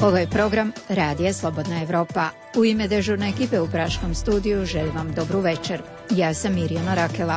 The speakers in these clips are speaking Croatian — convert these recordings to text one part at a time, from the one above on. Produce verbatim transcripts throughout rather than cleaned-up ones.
Ovo je program Radija Slobodna Evropa. U ime dežurne ekipe u Praškom studiju želim vam dobru večer. Ja sam Mirjana Rakela.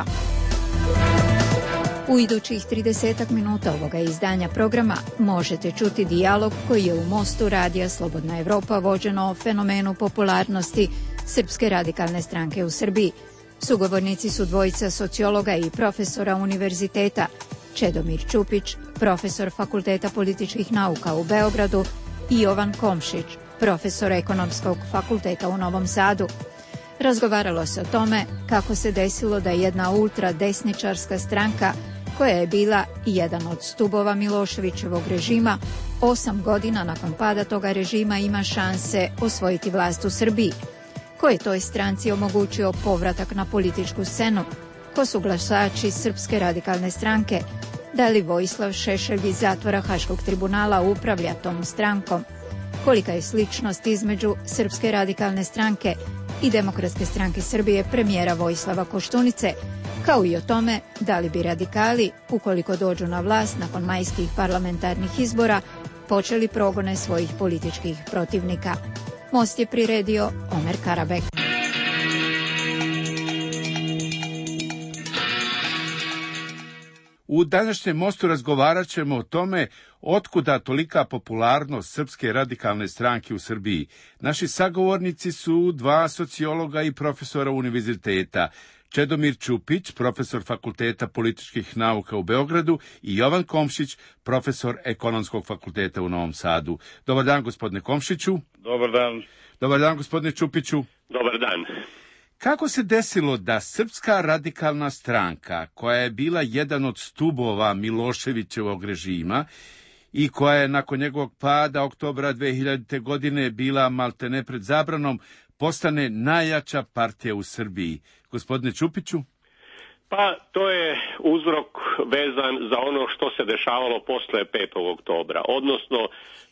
U idućih tridesetak minuta ovoga izdanja programa možete čuti dijalog koji je u Mostu Radija Slobodna Evropa vođeno o fenomenu popularnosti Srpske radikalne stranke u Srbiji. Sugovornici su dvojica sociologa i profesora univerziteta, Čedomir Ćupić, profesor Fakulteta političkih nauka u Beogradu, i Jovan Komšić, profesor Ekonomskog fakulteta u Novom Sadu. Razgovaralo se o tome kako se desilo da jedna ultradesničarska stranka, koja je bila i jedan od stubova Miloševićevog režima, osam godina nakon pada toga režima ima šanse osvojiti vlast u Srbiji. Ko je toj stranci omogućio povratak na političku scenu? Ko su glasači Srpske radikalne stranke? Da li Vojislav Šešelj iz zatvora Haškog tribunala upravlja tom strankom? Kolika je sličnost između Srpske radikalne stranke i Demokratske stranke Srbije premijera Vojislava Koštunice, kao i o tome da li bi radikali, ukoliko dođu na vlast nakon majskih parlamentarnih izbora, počeli progone svojih političkih protivnika. Most je priredio Omer Karabek. U današnjem Mostu razgovarat ćemo o tome otkuda tolika popularnost Srpske radikalne stranke u Srbiji. Naši sagovornici su dva sociologa i profesora univerziteta, Čedomir Ćupić, profesor Fakulteta političkih nauka u Beogradu, i Jovan Komšić, profesor Ekonomskog fakulteta u Novom Sadu. Dobar dan, gospodine Komšiću. Dobar dan. Dobar dan, gospodine Ćupiću. Dobar dan. Kako se desilo da Srpska radikalna stranka, koja je bila jedan od stubova Miloševićevog režima i koja je nakon njegovog pada oktobra dve hiljadite. godine bila maltene pred zabranom, postane najjača partija u Srbiji? Gospodine Ćupiću? Pa to je uzrok vezan za ono što se dešavalo posle petog oktobra, odnosno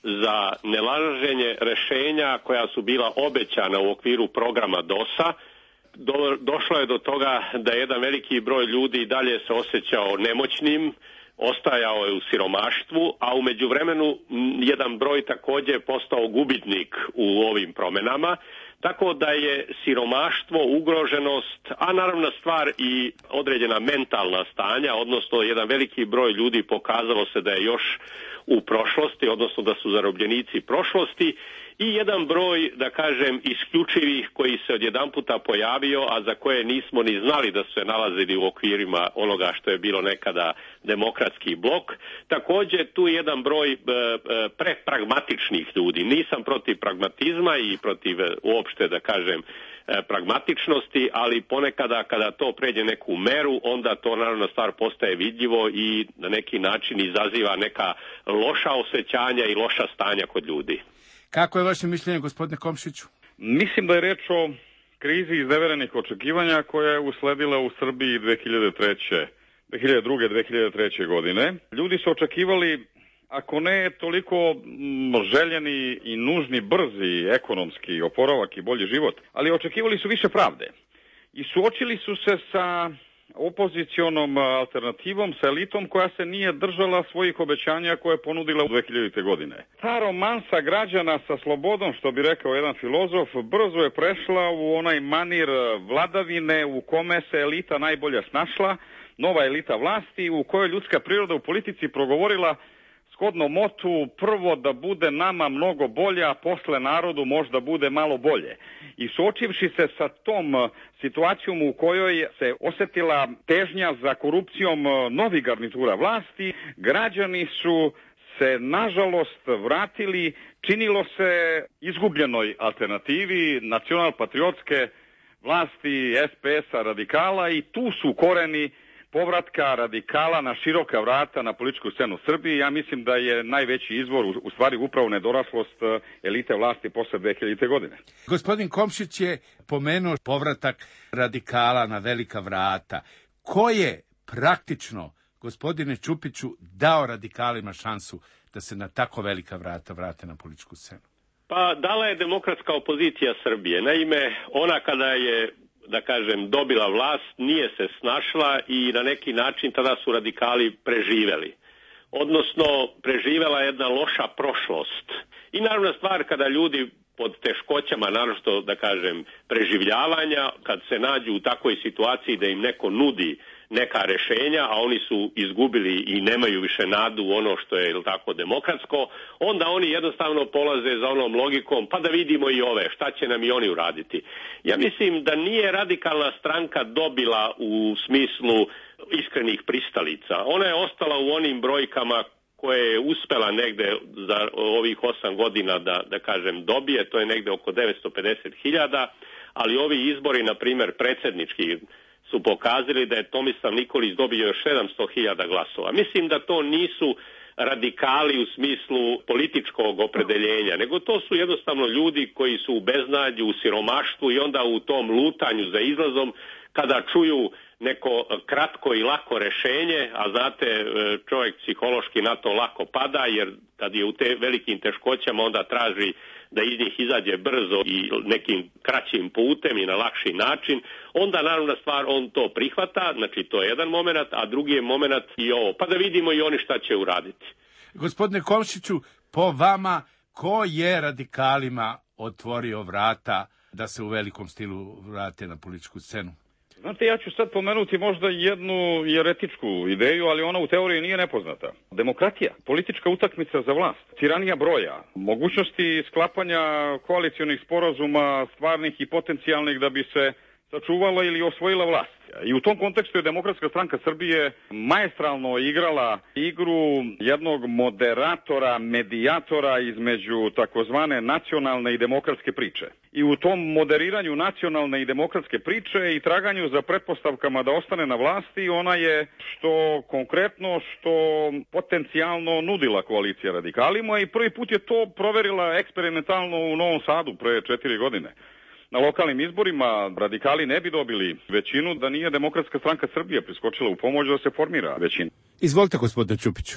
za nelaženje rešenja koja su bila obećana u okviru programa DOS-a. Do, došlo je do toga da jedan veliki broj ljudi dalje se osjećao nemoćnim, ostajao je u siromaštvu, a u međuvremenu jedan broj također postao gubitnik u ovim promenama, tako da je siromaštvo, ugroženost, a naravno stvar i određena mentalna stanja, odnosno jedan veliki broj ljudi pokazalo se da je još u prošlosti, odnosno da su zarobljenici prošlosti, i jedan broj, da kažem, isključivih koji se odjedanputa pojavio, a za koje nismo ni znali da su se nalazili u okvirima onoga što je bilo nekada demokratski blok. Također tu je jedan broj e, e, prepragmatičnih ljudi. Nisam protiv pragmatizma i protiv e, uopšte, da kažem, e, pragmatičnosti, ali ponekada kada to pređe neku meru, onda to naravno stvar postaje vidljivo i na neki način izaziva neka loša osjećanja i loša stanja kod ljudi. Kako je vaše mišljenje, gospodine Komšiću? Mislim da je reč o krizi izneverenih očekivanja koja je usledila u Srbiji dve hiljade treće. dve hiljade druge. dve hiljade treće. godine. Ljudi su očekivali, ako ne toliko željeni i nužni brzi ekonomski oporavak i bolji život, ali očekivali su više pravde. I suočili su se sa opozicionom alternativom, sa elitom koja se nije držala svojih obećanja koje je ponudila u dve hiljadite. godine. Ta romansa građana sa slobodom, što bi rekao jedan filozof, brzo je prešla u onaj manir vladavine u kome se elita najbolje snašla, nova elita vlasti u kojoj ljudska priroda u politici progovorila shodno motu prvo da bude nama mnogo bolje, a posle narodu možda bude malo bolje. I suočivši se sa tom situacijom u kojoj se osjetila težnja za korupcijom novih garnitura vlasti, građani su se nažalost vratili, činilo se, izgubljenoj alternativi nacional-patriotske vlasti es pe es-a radikala, i tu su koreni povratka radikala na široka vrata na političku scenu Srbije. Ja mislim da je najveći izvor u stvari upravo nedoraslost elite vlasti posle dve hiljadite. godine. Gospodin Komšić je pomenuo povratak radikala na velika vrata. Ko je praktično, gospodine Ćupiću, dao radikalima šansu da se na tako velika vrata vrate na političku scenu? Pa dala je demokratska opozicija Srbije. Naime, ona kada je, da kažem, dobila vlast, nije se snašla i na neki način tada su radikali preživeli. odnosno preživela jedna loša prošlost. I naravno stvar kada ljudi pod teškoćama, naročito da kažem preživljavanja, kad se nađu u takvoj situaciji da im neko nudi neka rešenja, a oni su izgubili i nemaju više nadu u ono što je, ili tako, demokratsko, onda oni jednostavno polaze za onom logikom, pa da vidimo i ove, šta će nam i oni uraditi. Ja mislim da nije radikalna stranka dobila u smislu iskrenih pristalica. Ona je ostala u onim brojkama koje je uspela negde za ovih osam godina da, da kažem, dobije, to je negde oko devetsto pedeset hiljada, ali ovi izbori, na primjer, predsjednički, su pokazali da je Tomislav Nikolić dobio još sedamsto hiljada glasova. Mislim da to nisu radikali u smislu političkog opredeljenja, nego to su jednostavno ljudi koji su u beznadju, u siromaštvu i onda u tom lutanju za izlazom, kada čuju neko kratko i lako rešenje, a znate, čovjek psihološki na to lako pada, jer kad je u te velikim teškoćama onda traži da iz njih izađe brzo i nekim kraćim putem i na lakši način, onda naravno stvar on to prihvata, znači to je jedan moment, a drugi je moment i ovo, pa da vidimo i oni šta će uraditi. Gospodine Komšiću, po vama, ko je radikalima otvorio vrata da se u velikom stilu vrate na političku scenu? Znate, ja ću sad pomenuti možda jednu jeretičku ideju, ali ona u teoriji nije nepoznata. Demokratija, politička utakmica za vlast, tiranija broja, mogućnosti sklapanja koalicionih sporazuma, stvarnih i potencijalnih da bi se sačuvala ili osvojila vlast. I u tom kontekstu je Demokratska stranka Srbije maestralno igrala igru jednog moderatora, medijatora između takozvane nacionalne i demokratske priče. I u tom moderiranju nacionalne i demokratske priče i traganju za pretpostavkama da ostane na vlasti, ona je što konkretno, što potencijalno nudila koalicija radikalima i prvi put je to proverila eksperimentalno u Novom Sadu pre četiri godine. Na lokalnim izborima radikali ne bi dobili većinu da nije Demokratska stranka Srbije priskočila u pomoć da se formira većina. Izvolite, gospodine Ćupiću.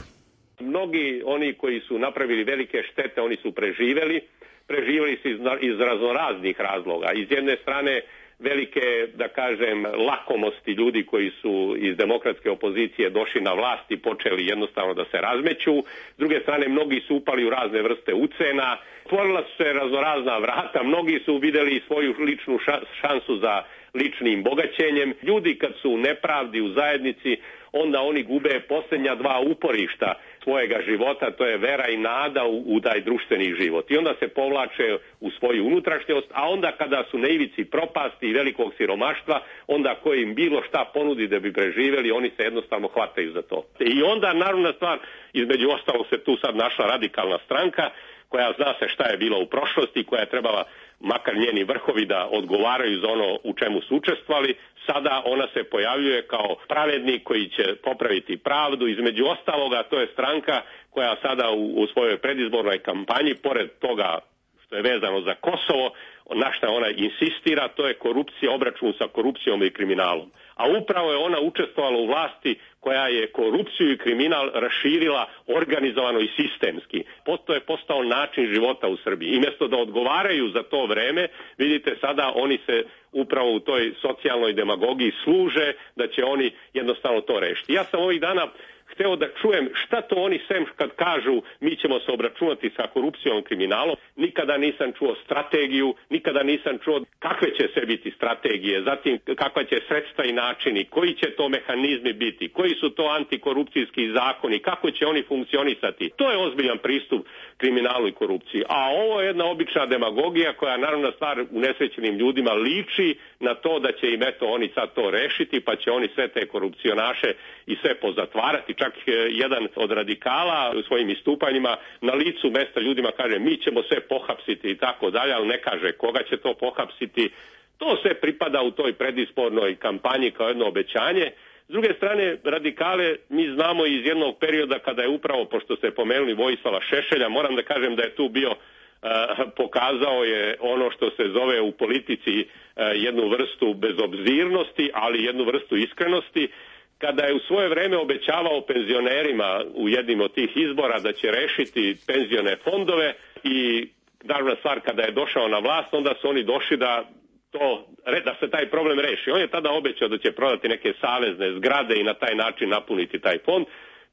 Mnogi oni koji su napravili velike štete, oni su preživeli. Preživeli su iz, iz raznoraznih razloga. Iz jedne strane velike, da kažem, lakomosti ljudi koji su iz demokratske opozicije došli na vlast i počeli jednostavno da se razmeću. S druge strane, mnogi su upali u razne vrste ucena. Otvorila su se raznorazna vrata, mnogi su vidjeli svoju ličnu šansu za ličnim bogaćenjem. Ljudi kad su u nepravdi u zajednici, onda oni gube posljednja dva uporišta svojega života, to je vera i nada u, u taj društveni život. I onda se povlače u svoju unutrašnjost, a onda kada su na ivici propasti i velikog siromaštva, onda ko im bilo šta ponudi da bi preživjeli, oni se jednostavno hvataju za to. I onda naravna stvar, između ostalog se tu sad našla radikalna stranka, koja zna se šta je bilo u prošlosti, koja je trebala makar njeni vrhovi da odgovaraju za ono u čemu su učestvovali. Sada ona se pojavljuje kao pravednik koji će popraviti pravdu. Između ostaloga, to je stranka koja sada u, u svojoj predizbornoj kampanji, pored toga što je vezano za Kosovo, na šta ona insistira, to je korupcija, obračun sa korupcijom i kriminalom. A upravo je ona učestvovala u vlasti koja je korupciju i kriminal raširila organizovano i sistemski. To je postao način života u Srbiji. I mjesto da odgovaraju za to vreme, vidite sada oni se upravo u toj socijalnoj demagogiji služe da će oni jednostavno to rešiti. Ja sam ovih dana hteo da čujem šta to oni sem kad kažu mi ćemo se obračunati sa korupcijom i kriminalom. Nikada nisam čuo strategiju, nikada nisam čuo kakve će sve biti strategije, zatim kakva će sredstva i načini, koji će to mehanizmi biti, koji su to antikorupcijski zakoni, kako će oni funkcionisati. To je ozbiljan pristup kriminalu i korupciji. A ovo je jedna obična demagogija koja naravno stvar unesrećenim ljudima liči na to da će im eto oni sad to rešiti pa će oni sve te korupcionaše i sve pozatvarati. Čak jedan od radikala u svojim istupanjima na licu mesta ljudima kaže mi ćemo sve pohapsiti i tako dalje, ali ne kaže koga će to pohapsiti. To sve pripada u toj predizbornoj kampanji kao jedno obećanje. S druge strane, radikale mi znamo iz jednog perioda kada je upravo, pošto ste pomenuli Vojislava Šešelja, moram da kažem da je tu bio, uh, pokazao je ono što se zove u politici uh, jednu vrstu bezobzirnosti, ali jednu vrstu iskrenosti, kada je u svoje vreme obećavao penzionerima u jednim od tih izbora da će rešiti penzione fondove i naravna stvar kada je došao na vlast, onda su oni došli da to, da se taj problem reši. On je tada obećao da će prodati neke savezne zgrade i na taj način napuniti taj fond.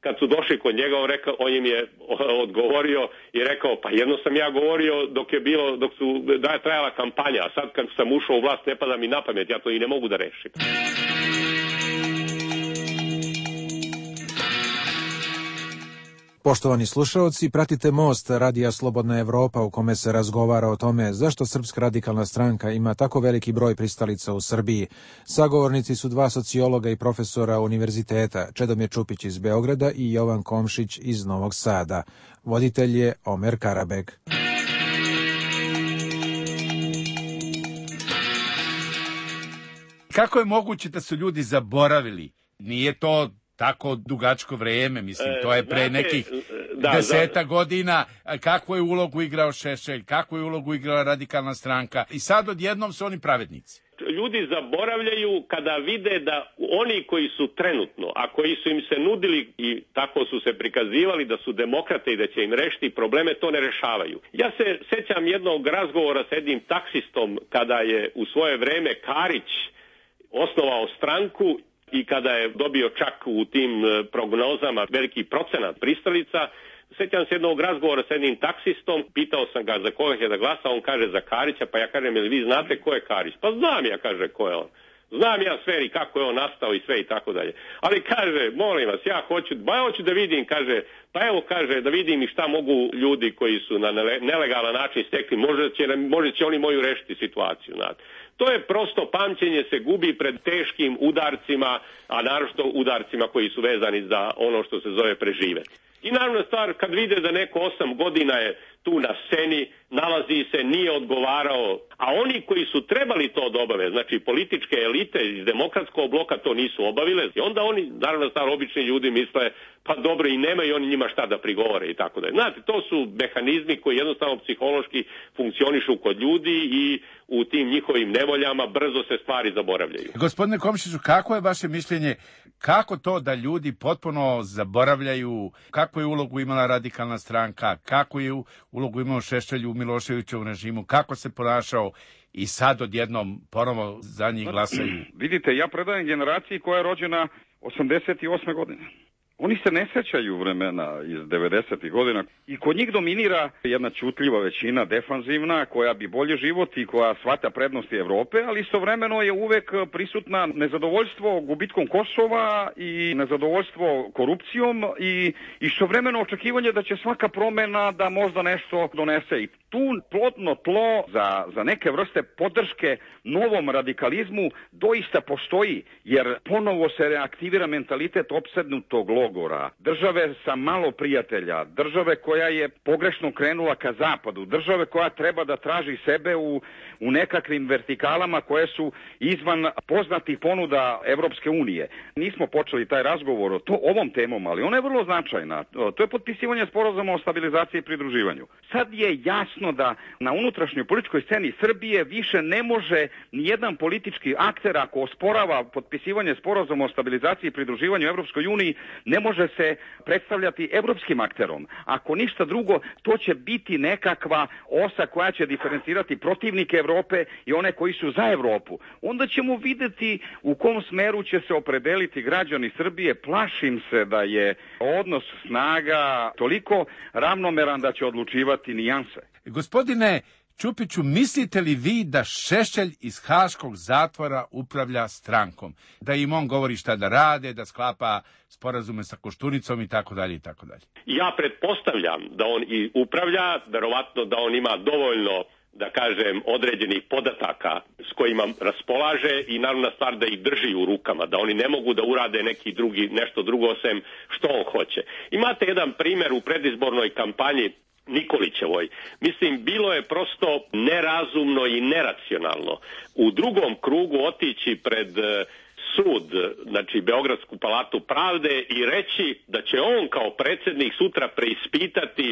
kad su došli kod njega, on, rekao, on im je odgovorio i rekao, pa jedno sam ja govorio dok je bilo, dok su, da je trajala kampanja, a sad kad sam ušao u vlast ne pada mi na pamet, ja to i ne mogu da rešim. Poštovani slušaoci, pratite Most Radija Slobodna Evropa u kome se razgovara o tome zašto Srpska radikalna stranka ima tako veliki broj pristalica u Srbiji. Sagovornici su dva sociologa i profesora univerziteta, Čedomir Čupić iz Beograda i Jovan Komšić iz Novog Sada. Voditelj je Omer Karabeg. Kako je moguće da su ljudi zaboravili? Nije to tako dugačko vreme, mislim, to je pre nekih da, deseta da. godina, kakvu je ulogu igrao Šešelj, kakvu je ulogu igrala radikalna stranka i sad odjednom su oni pravednici. Ljudi zaboravljaju kada vide da oni koji su trenutno, a koji su im se nudili i tako su se prikazivali da su demokrate i da će im rešiti probleme, to ne rešavaju. Ja se sećam jednog razgovora s jednim taksistom kada je u svoje vreme Karić osnovao stranku i kada je dobio čak u tim prognozama veliki procenat pristalica. Sjećam se jednog razgovora s jednim taksistom, pitao sam ga za koga je da glasa, on kaže za Karića, pa ja kažem, jel vi znate ko je Karić? Pa znam ja, kaže, ko je on. Znam ja sve i kako je on nastao i sve i tako dalje. Ali kaže, molim vas, ja hoću, ba ja hoću da vidim, kaže, pa evo kaže, da vidim i šta mogu ljudi koji su na nelegalan način stekli, možda će, možda će oni moju rešiti situaciju, znate. To je prosto, pamćenje se gubi pred teškim udarcima, a naročito udarcima koji su vezani za ono što se zove preživeti. I naravno stvar, kad vide da neko osam godina je tu na sceni, nalazi se, nije odgovarao, a oni koji su trebali to da obave, znači političke elite iz demokratskog bloka to nisu obavile, i onda oni, naravno stvar, obični ljudi misle, pa dobro, i nemaju oni njima šta da prigovore i tako da. Znate, to su mehanizmi koji jednostavno psihološki funkcionišu kod ljudi i u tim njihovim nevoljama brzo se stvari zaboravljaju. Gospodine Komšiću, kako je vaše mišljenje, kako to da ljudi potpuno zaboravljaju kakvu je ulogu imala radikalna stranka, kakvu je ulogu imao Šešelj u Miloševićevom režimu, kako se ponašao i sad odjednom ponovo za njih glasaju? Vidite, ja predajem generaciji koja je rođena osamdeset osme godine. Oni se ne sećaju vremena iz devedesetih godina i kod njih dominira jedna ćutljiva većina, defanzivna, koja bi bolje život i koja shvata prednosti Evrope, ali istovremeno je uvek prisutna nezadovoljstvo gubitkom Kosova i nezadovoljstvo korupcijom i istovremeno očekivanje da će svaka promena da možda nešto donese. I tu plodno tlo za, za neke vrste podrške novom radikalizmu doista postoji, jer ponovo se reaktivira mentalitet opsednutog logora, države sa malo prijatelja, države koja je pogrešno krenula ka zapadu, države koja treba da traži sebe u, u nekakvim vertikalama koje su izvan poznatih ponuda Evropske unije. Nismo počeli taj razgovor o to, ovom temom, ali ona je vrlo značajna. To je potpisivanje sporazuma o stabilizaciji i pridruživanju. Sad je jasno da na unutrašnjoj političkoj sceni Srbije više ne može nijedan politički akter, ako osporava potpisivanje sporazuma o stabilizaciji i pridruživanju Evropskoj uniji, ne može se predstavljati evropskim akterom. Ako ništa drugo, to će biti nekakva osa koja će diferencirati protivnike Evrope i one koji su za Evropu. Onda ćemo videti u kom smeru će se opredeliti građani Srbije. Plašim se da je odnos snaga toliko ravnomeran da će odlučivati nijanse. Gospodine Čupiću, mislite li vi da Šešelj iz haškog zatvora upravlja strankom? Da im on govori šta da rade, da sklapa sporazume sa Koštunicom i tako dalje i tako dalje? Ja pretpostavljam da on i upravlja, verovatno da on ima dovoljno, da kažem, određenih podataka s kojima raspolaže i naravno stvar da ih drži u rukama, da oni ne mogu da urade neki drugi, nešto drugo osim što on hoće. Imate jedan primjer u predizbornoj kampanji Nikolićevoj. Mislim, bilo je prosto nerazumno i neracionalno u drugom krugu otići pred sud, znači Beogradsku palatu pravde, i reći da će on kao predsjednik sutra preispitati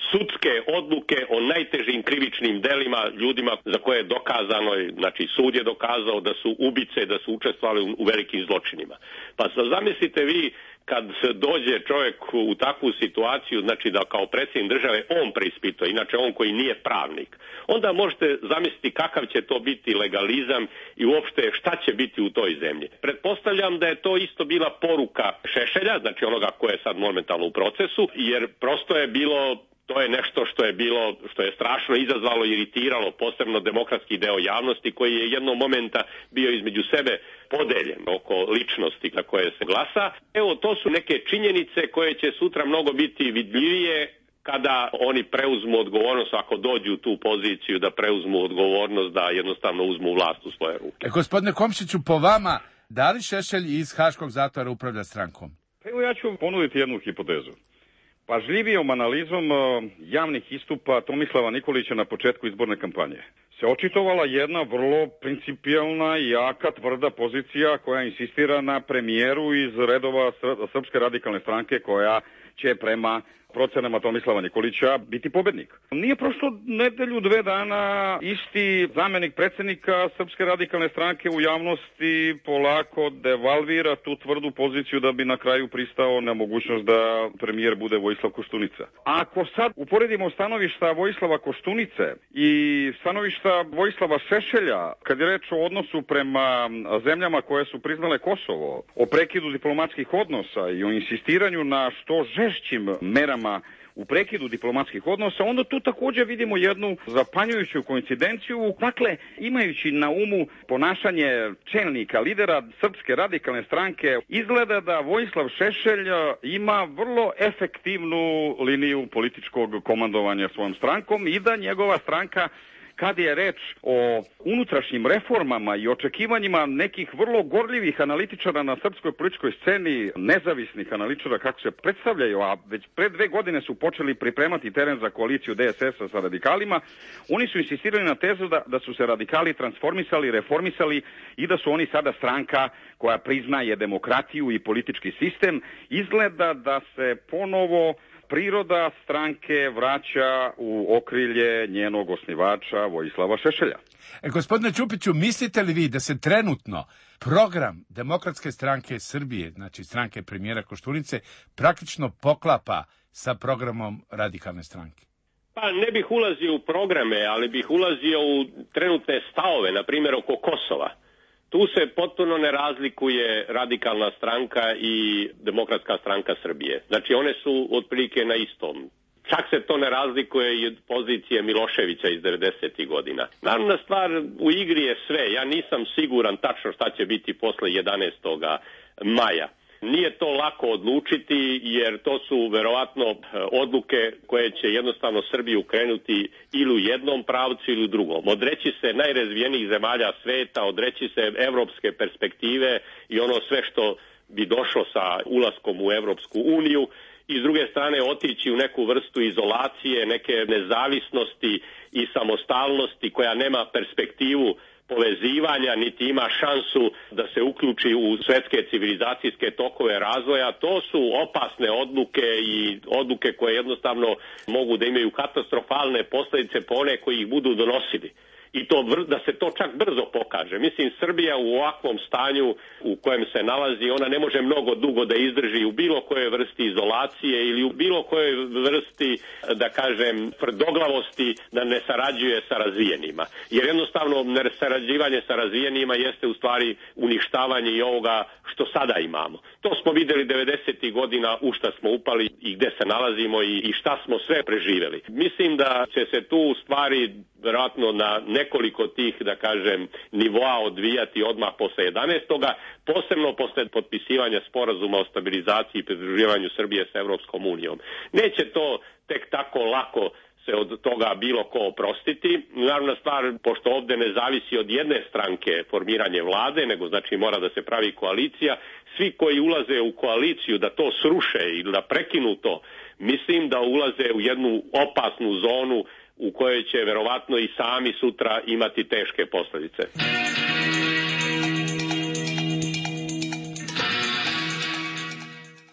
sudske odluke o najtežim krivičnim delima ljudima za koje je dokazano, znači sud je dokazao da su ubice, da su učestvovali u velikim zločinima. Pa zamislite vi kad dođe čovjek u takvu situaciju, znači da kao predsjednik države on preispituje, inače on koji nije pravnik, onda možete zamisliti kakav će to biti legalizam i uopšte šta će biti u toj zemlji. Pretpostavljam da je to isto bila poruka Šešelja, znači onoga ko je sad momentalno u procesu, jer prosto je bilo to je nešto što je bilo, što je strašno izazvalo i iritiralo posebno demokratski deo javnosti koji je jednog momenta bio između sebe podeljen oko ličnosti na koje se glasa. Evo, to su neke činjenice koje će sutra mnogo biti vidljivije kada oni preuzmu odgovornost, ako dođu u tu poziciju da preuzmu odgovornost, da jednostavno uzmu vlast u svoje ruke. E, gospodine Komšiću, po vama, da li Šešelj iz Haškog zatvora upravlja strankom? Evo, ja ću ponuditi jednu hipotezu. Pažljivijom analizom javnih istupa Tomislava Nikolića na početku izborne kampanje se očitovala jedna vrlo principijelna, jaka, tvrda pozicija koja insistira na premijeru iz redova Srpske radikalne stranke koja će prema procenama Tomislava Nikolića biti pobednik. Nije prošlo nedelju, dve dana isti zamenik predsjednika Srpske radikalne stranke u javnosti polako devalvira tu tvrdu poziciju da bi na kraju pristao na mogućnost da premijer bude Vojislav Koštunica. Ako sad uporedimo stanovišta Vojislava Koštunice i stanovišta Vojislava Šešelja, kad je reč o odnosu prema zemljama koje su priznale Kosovo, o prekidu diplomatskih odnosa i o insistiranju na što žešćim merama u prekidu diplomatskih odnosa, onda tu također vidimo jednu zapanjujuću koincidenciju. Dakle, imajući na umu ponašanje čelnika, lidera Srpske radikalne stranke, izgleda da Vojislav Šešelj ima vrlo efektivnu liniju političkog komandovanja svojom strankom i da njegova stranka, kad je reč o unutrašnjim reformama i očekivanjima nekih vrlo gorljivih analitičara na srpskoj političkoj sceni, nezavisnih analitičara kako se predstavljaju, a već pre dve godine su počeli pripremati teren za koaliciju D S S-a sa radikalima, oni su insistirali na tezu da, da su se radikali transformisali, reformisali i da su oni sada stranka koja priznaje demokratiju i politički sistem. Izgleda da se ponovo priroda stranke vraća u okrilje njenog osnivača Vojislava Šešelja. E, gospodine Čupiću, mislite li vi da se trenutno program Demokratske stranke Srbije, znači stranke premijera Koštunice, praktično poklapa sa programom Radikalne stranke? Pa ne bih ulazio u programe, ali bih ulazio u trenutne stavove, na primjer oko Kosova. Tu se potpuno ne razlikuje Radikalna stranka i Demokratska stranka Srbije. Znači one su otprilike na istom. Čak se to ne razlikuje i od pozicije Miloševića iz devedesetih godina. Naravna stvar, u igri je sve. Ja nisam siguran tačno šta će biti posle jedanaestog maja. Nije to lako odlučiti jer to su verovatno odluke koje će jednostavno Srbiju krenuti ili u jednom pravcu ili u drugom. Odreći se najrazvijenijih zemalja sveta, odreći se evropske perspektive i ono sve što bi došlo sa ulaskom u Evropsku uniju i s druge strane otići u neku vrstu izolacije, neke nezavisnosti i samostalnosti koja nema perspektivu povezivanja, niti ima šansu da se uključi u svetske civilizacijske tokove razvoja. To su opasne odluke i odluke koje jednostavno mogu da imaju katastrofalne posljedice po one koji ih budu donosili. I to da se to čak brzo pokaže. Mislim, Srbija u ovakvom stanju u kojem se nalazi, ona ne može mnogo dugo da izdrži u bilo kojoj vrsti izolacije ili u bilo kojoj vrsti, da kažem, tvrdoglavosti da ne sarađuje sa razvijenima. Jer jednostavno nesarađivanje sa razvijenima jeste u stvari uništavanje i ovoga što sada imamo. To smo vidjeli devedesetih godina u šta smo upali i gde se nalazimo i, i šta smo sve preživjeli. Mislim da će se tu stvari vjerojatno na nekoliko tih, da kažem, nivoa odvijati odmah posle jedanaestoga posebno posle potpisivanja sporazuma o stabilizaciji i pridruživanju Srbije sa Evropskom unijom. Neće to tek tako lako se od toga bilo ko oprostiti. Naravna stvar, pošto ovdje ne zavisi od jedne stranke formiranje vlade, nego znači mora da se pravi koalicija, svi koji ulaze u koaliciju da to sruše ili da prekinu to, mislim da ulaze u jednu opasnu zonu u kojoj će verovatno i sami sutra imati teške posljedice.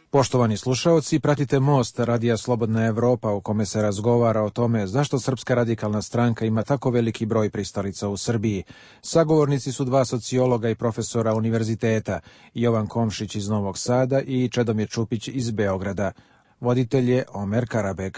Poštovani slušaoci, pratite Most Radija Slobodna Evropa u kome se razgovara o tome zašto Srpska radikalna stranka ima tako veliki broj pristalica u Srbiji. Sagovornici su dva sociologa i profesora univerziteta, Jovan Komšić iz Novog Sada i Čedomir Čupić iz Beograda. Voditelj je Omer Karabeg.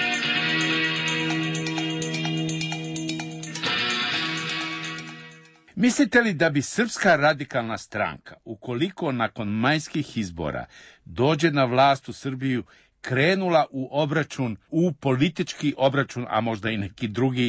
Mislite li da bi Srpska radikalna stranka, ukoliko nakon majskih izbora dođe na vlast u Srbiju, krenula u obračun, u politički obračun, a možda i neki drugi,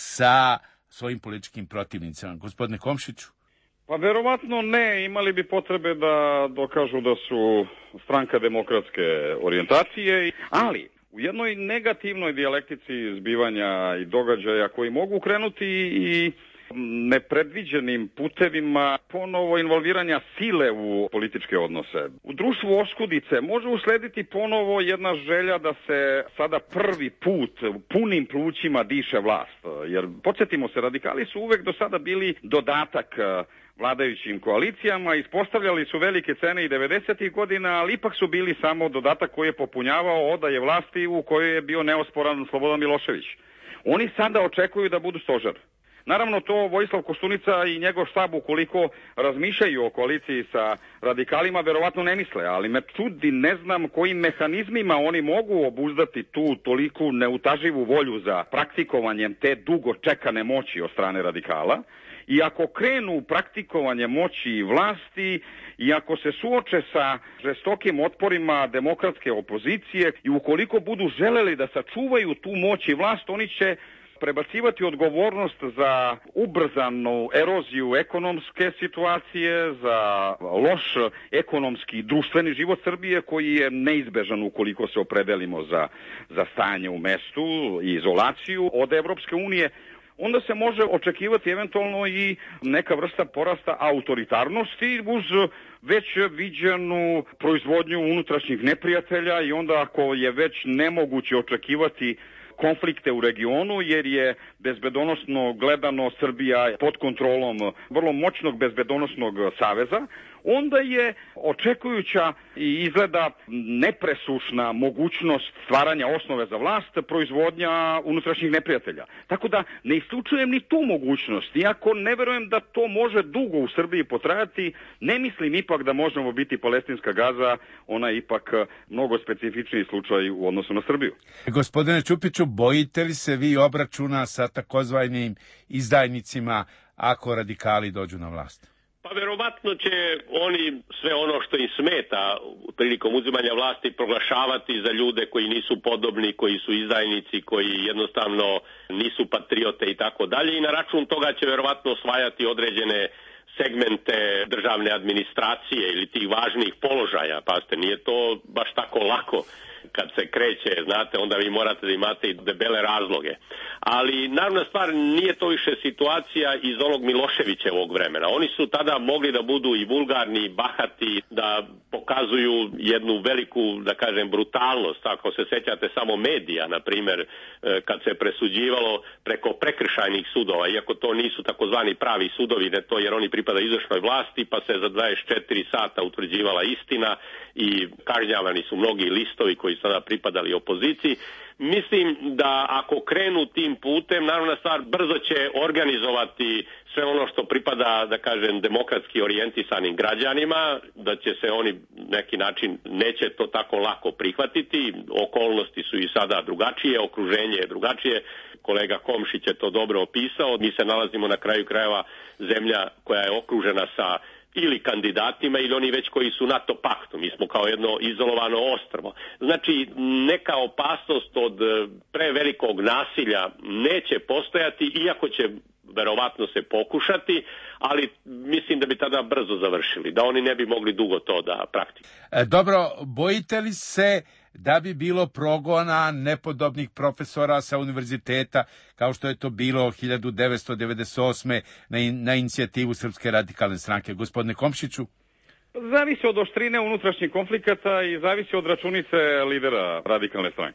sa svojim političkim protivnicama? Gospodine Komšiću? Pa verovatno ne, imali bi potrebe da dokažu da su stranka demokratske orijentacije, ali u jednoj negativnoj dijalektici zbivanja i događaja koji mogu krenuti i nepredviđenim putevima ponovo involviranja sile u političke odnose. U društvu oskudice može uslediti ponovo jedna želja da se sada prvi put punim plućima diše vlast. Jer, podsjetimo se, radikali su uvek do sada bili dodatak vladajućim koalicijama, ispostavljali su velike cene i devedesetih godina, ali ipak su bili samo dodatak koji je popunjavao odaje vlasti u kojoj je bio neosporan Slobodan Milošević. Oni sada očekuju da budu stožer. Naravno, to Vojislav Koštunica i njegov štab, ukoliko razmišljaju o koaliciji sa radikalima, verovatno ne misle, ali me čudi, ne znam kojim mehanizmima oni mogu obuzdati tu toliku neutaživu volju za praktikovanjem te dugo čekane moći od strane radikala. I ako krenu praktikovanje moći i vlasti, i ako se suoče sa žestokim otporima demokratske opozicije i ukoliko budu želeli da sačuvaju tu moć i vlast, oni će prebacivati odgovornost za ubrzanu eroziju ekonomske situacije, za loš ekonomski i društveni život Srbije koji je neizbežan ukoliko se opredelimo za, za stanje u mestu i izolaciju od Evropske unije. Onda se može očekivati eventualno i neka vrsta porasta autoritarnosti uz već viđenu proizvodnju unutrašnjih neprijatelja i onda ako je već nemoguće očekivati konflikte u regionu, jer je bezbedonosno gledano Srbija pod kontrolom vrlo moćnog bezbedonosnog saveza, onda je očekujuća i izgleda nepresušna mogućnost stvaranja osnove za vlast proizvodnja unutrašnjih neprijatelja. Tako da ne isključujem ni tu mogućnost. Iako ne verujem da to može dugo u Srbiji potrajati, ne mislim ipak da možemo biti palestinska Gaza, ona je ipak mnogo specifičniji slučaj u odnosu na Srbiju. Gospodine Čupiću, bojite li se vi obračuna sa takozvanim izdajnicima ako radikali dođu na vlast? Pa verovatno će oni sve ono što im smeta prilikom uzimanja vlasti proglašavati za ljude koji nisu podobni, koji su izdajnici, koji jednostavno nisu patriote i tako dalje, i na račun toga će verovatno osvajati određene segmente državne administracije ili tih važnih položaja. Pazite, nije to baš tako lako. Kad se kreće, znate, onda vi morate da imate i debele razloge. Ali, naravna stvar, nije to više situacija iz onog Miloševićevog vremena. Oni su tada mogli da budu i vulgarni, i bahati, da pokazuju jednu veliku, da kažem, brutalnost. Ako se sećate samo medija, na primjer, kad se presuđivalo preko prekršajnih sudova, iako to nisu takozvani pravi sudovi, ne to jer oni pripada izvršnoj vlasti, pa se za dvadeset četiri sata utvrđivala istina i kažnjavani su mnogi listovi koji su sada pripadali opoziciji. Mislim da ako krenu tim putem, naravna stvar, brzo će organizovati sve ono što pripada, da kažem, demokratski orijentisanim građanima, da će se oni neki način, neće to tako lako prihvatiti, okolnosti su i sada drugačije, okruženje je drugačije, kolega Komšić je to dobro opisao, mi se nalazimo na kraju krajeva zemlja koja je okružena sa ili kandidatima ili oni već koji su NATO paktu. Mi smo kao jedno izolovano ostrvo. Znači, neka opasnost od prevelikog nasilja neće postojati, iako će verovatno se pokušati, ali mislim da bi tada brzo završili, da oni ne bi mogli dugo to da praktikuju. E, dobro, bojite li se da bi bilo progona nepodobnih profesora sa univerziteta, kao što je to bilo hiljadu devetsto devedeset osme na, in, na inicijativu Srpske radikalne stranke? Gospodine Komšiću? Zavisi od oštrine unutrašnjih konflikata i zavisi od računice lidera radikalne stranke.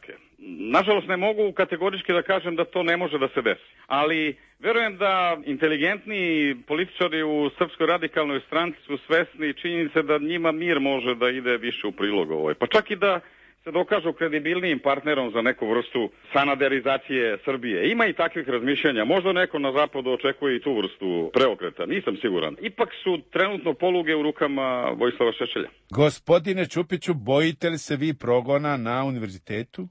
nažalost ne mogu kategorički da kažem da to ne može da se desi. Ali verujem da inteligentni političari u Srpskoj radikalnoj stranci su svesni činjenice da njima mir može da ide više u prilog ovoj. Pa čak i da se dokažu kredibilnijim partnerom za neku vrstu sanaderizacije Srbije. Ima i takvih razmišljanja. Možda neko na zapadu očekuje i tu vrstu preokreta. Nisam siguran. Ipak su trenutno poluge u rukama Vojislava Šešelja. Gospodine Čupiću, bojite li se vi progona na univerzitetu?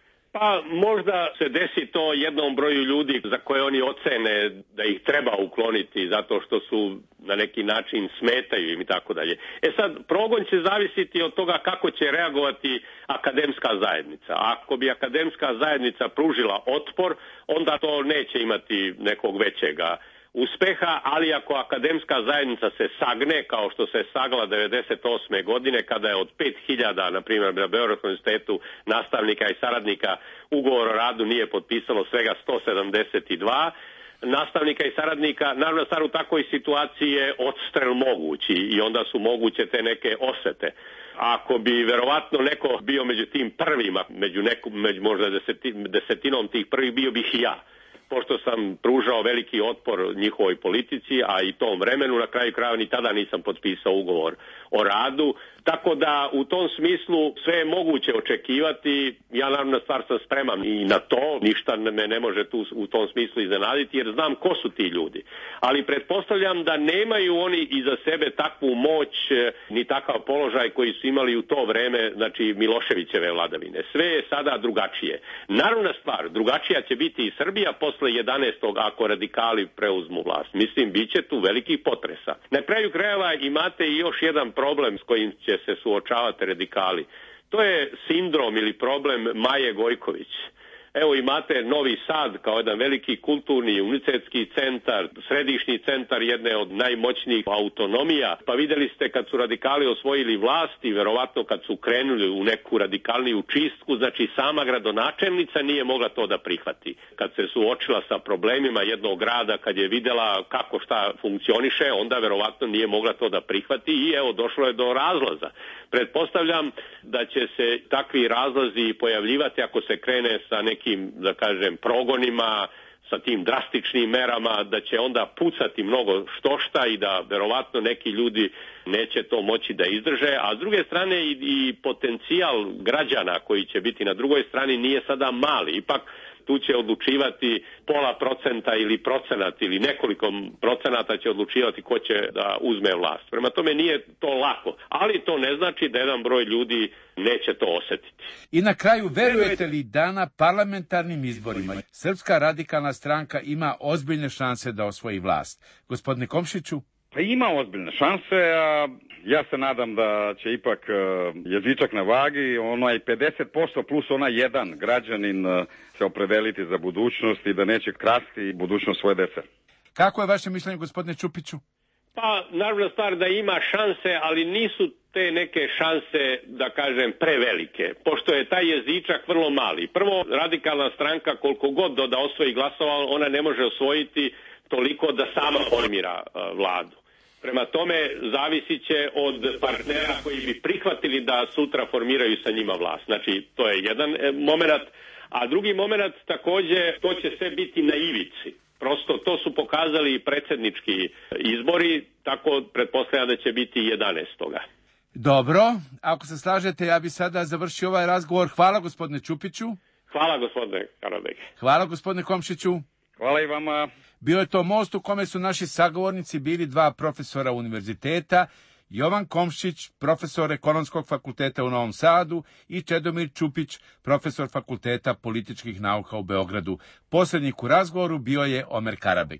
Pa možda se desi to jednom broju ljudi za koje oni ocene da ih treba ukloniti zato što su na neki način smetaju im i tako dalje. E sad, progon će zavisiti od toga kako će reagovati akademska zajednica. Ako bi akademska zajednica pružila otpor, onda to neće imati nekog većega uspeha, ali ako akademska zajednica se sagne, kao što se sagla devedeset osme godine, kada je od pet hiljada, na primjer, na Beogradskom univerzitetu nastavnika i saradnika ugovor o radu nije potpisalo svega sto sedamdeset dva, nastavnika i saradnika, naravno stvar u takvoj situaciji je odstrel mogući i onda su moguće te neke osvete. Ako bi verovatno neko bio među tim prvima, među, neku, među možda desetinom tih prvih, bio bih i ja. Pošto sam pružao veliki otpor njihovoj politici, a i tom vremenu, na kraju krajeva ni tada nisam potpisao ugovor o radu. Tako da u tom smislu sve je moguće očekivati. Ja naravno stvar sam spreman i na to, ništa me ne može tu u tom smislu iznenaditi jer znam ko su ti ljudi. Ali pretpostavljam da nemaju oni iza sebe takvu moć ni takav položaj koji su imali u to vreme, znači Miloševićeve vladavine. Sve je sada drugačije. Naravna stvar, drugačija će biti i Srbija posle jedanaestog ako radikali preuzmu vlast. Mislim, bit će tu velikih potresa. Na kraju krajeva imate i još jedan problem s kojim će se suočavati radikali. To je sindrom ili problem Maje Gojković. Evo imate Novi Sad kao jedan veliki kulturni univerzitetski centar, središnji centar jedne od najmoćnijih autonomija. Pa vidjeli ste kad su radikali osvojili vlast i verovatno kad su krenuli u neku radikalniju čistku, znači sama gradonačelnica nije mogla to da prihvati. Kad se suočila sa problemima jednog grada, kad je vidjela kako šta funkcioniše, onda verovatno nije mogla to da prihvati i evo došlo je do razlaza. Pretpostavljam da će se takvi razlazi pojavljivati ako se krene sa nekim, da kažem, progonima, sa tim drastičnim merama, da će onda pucati mnogo štošta i da verovatno neki ljudi neće to moći da izdrže, a s druge strane i, i potencijal građana koji će biti na drugoj strani nije sada mali. Ipak tu će odlučivati pola procenta ili procenat ili nekoliko procenata će odlučivati ko će da uzme vlast. Prema tome nije to lako, ali to ne znači da jedan broj ljudi neće to osjetiti. I na kraju, verujete li da na parlamentarnim izborima Srpska radikalna stranka ima ozbiljne šanse da osvoji vlast? Gospodine Komšiću? Pa ima ozbiljne šanse, a ja se nadam da će ipak jezičak na vagi, onaj pedeset posto plus onaj jedan građanin se opredeliti za budućnost i da neće krasti budućnost svoje dece. Kako je vaše mišljenje, gospodine Čupiću? Pa, naravno stvar da ima šanse, ali nisu te neke šanse, da kažem, prevelike, pošto je taj jezičak vrlo mali. Prvo, radikalna stranka, koliko god da osvoji glasova, ona ne može osvojiti toliko da sama formira uh, vladu. Prema tome, zavisit će od partnera koji bi prihvatili da sutra formiraju sa njima vlast. Znači, to je jedan e, moment, a drugi moment također, to će sve biti na ivici. Prosto to su pokazali predsjednički izbori, tako pretpostavljam da će biti jedanaestoga Dobro, ako se slažete, ja bi sada završio ovaj razgovor. Hvala gospodine Čupiću. Hvala gospodine Karabek. Hvala gospodine Komšiću. Hvala i vama. Bio je to most u kome su naši sagovornici bili dva profesora univerziteta, Jovan Komšić, profesor Ekonomskog fakulteta u Novom Sadu i Čedomir Čupić, profesor Fakulteta političkih nauka u Beogradu. Posrednik u razgovoru bio je Omer Karabek.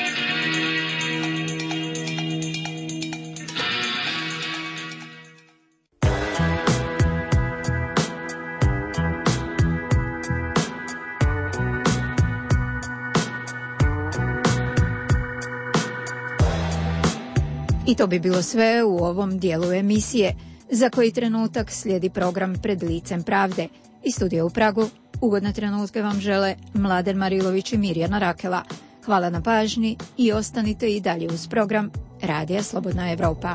I to bi bilo sve u ovom dijelu emisije, za koji trenutak slijedi program Pred licem pravde. Iz studija u Pragu ugodne trenutke vam žele Mladen Marilović i Mirjana Rakela. Hvala na pažnji i ostanite i dalje uz program Radija Slobodna Evropa.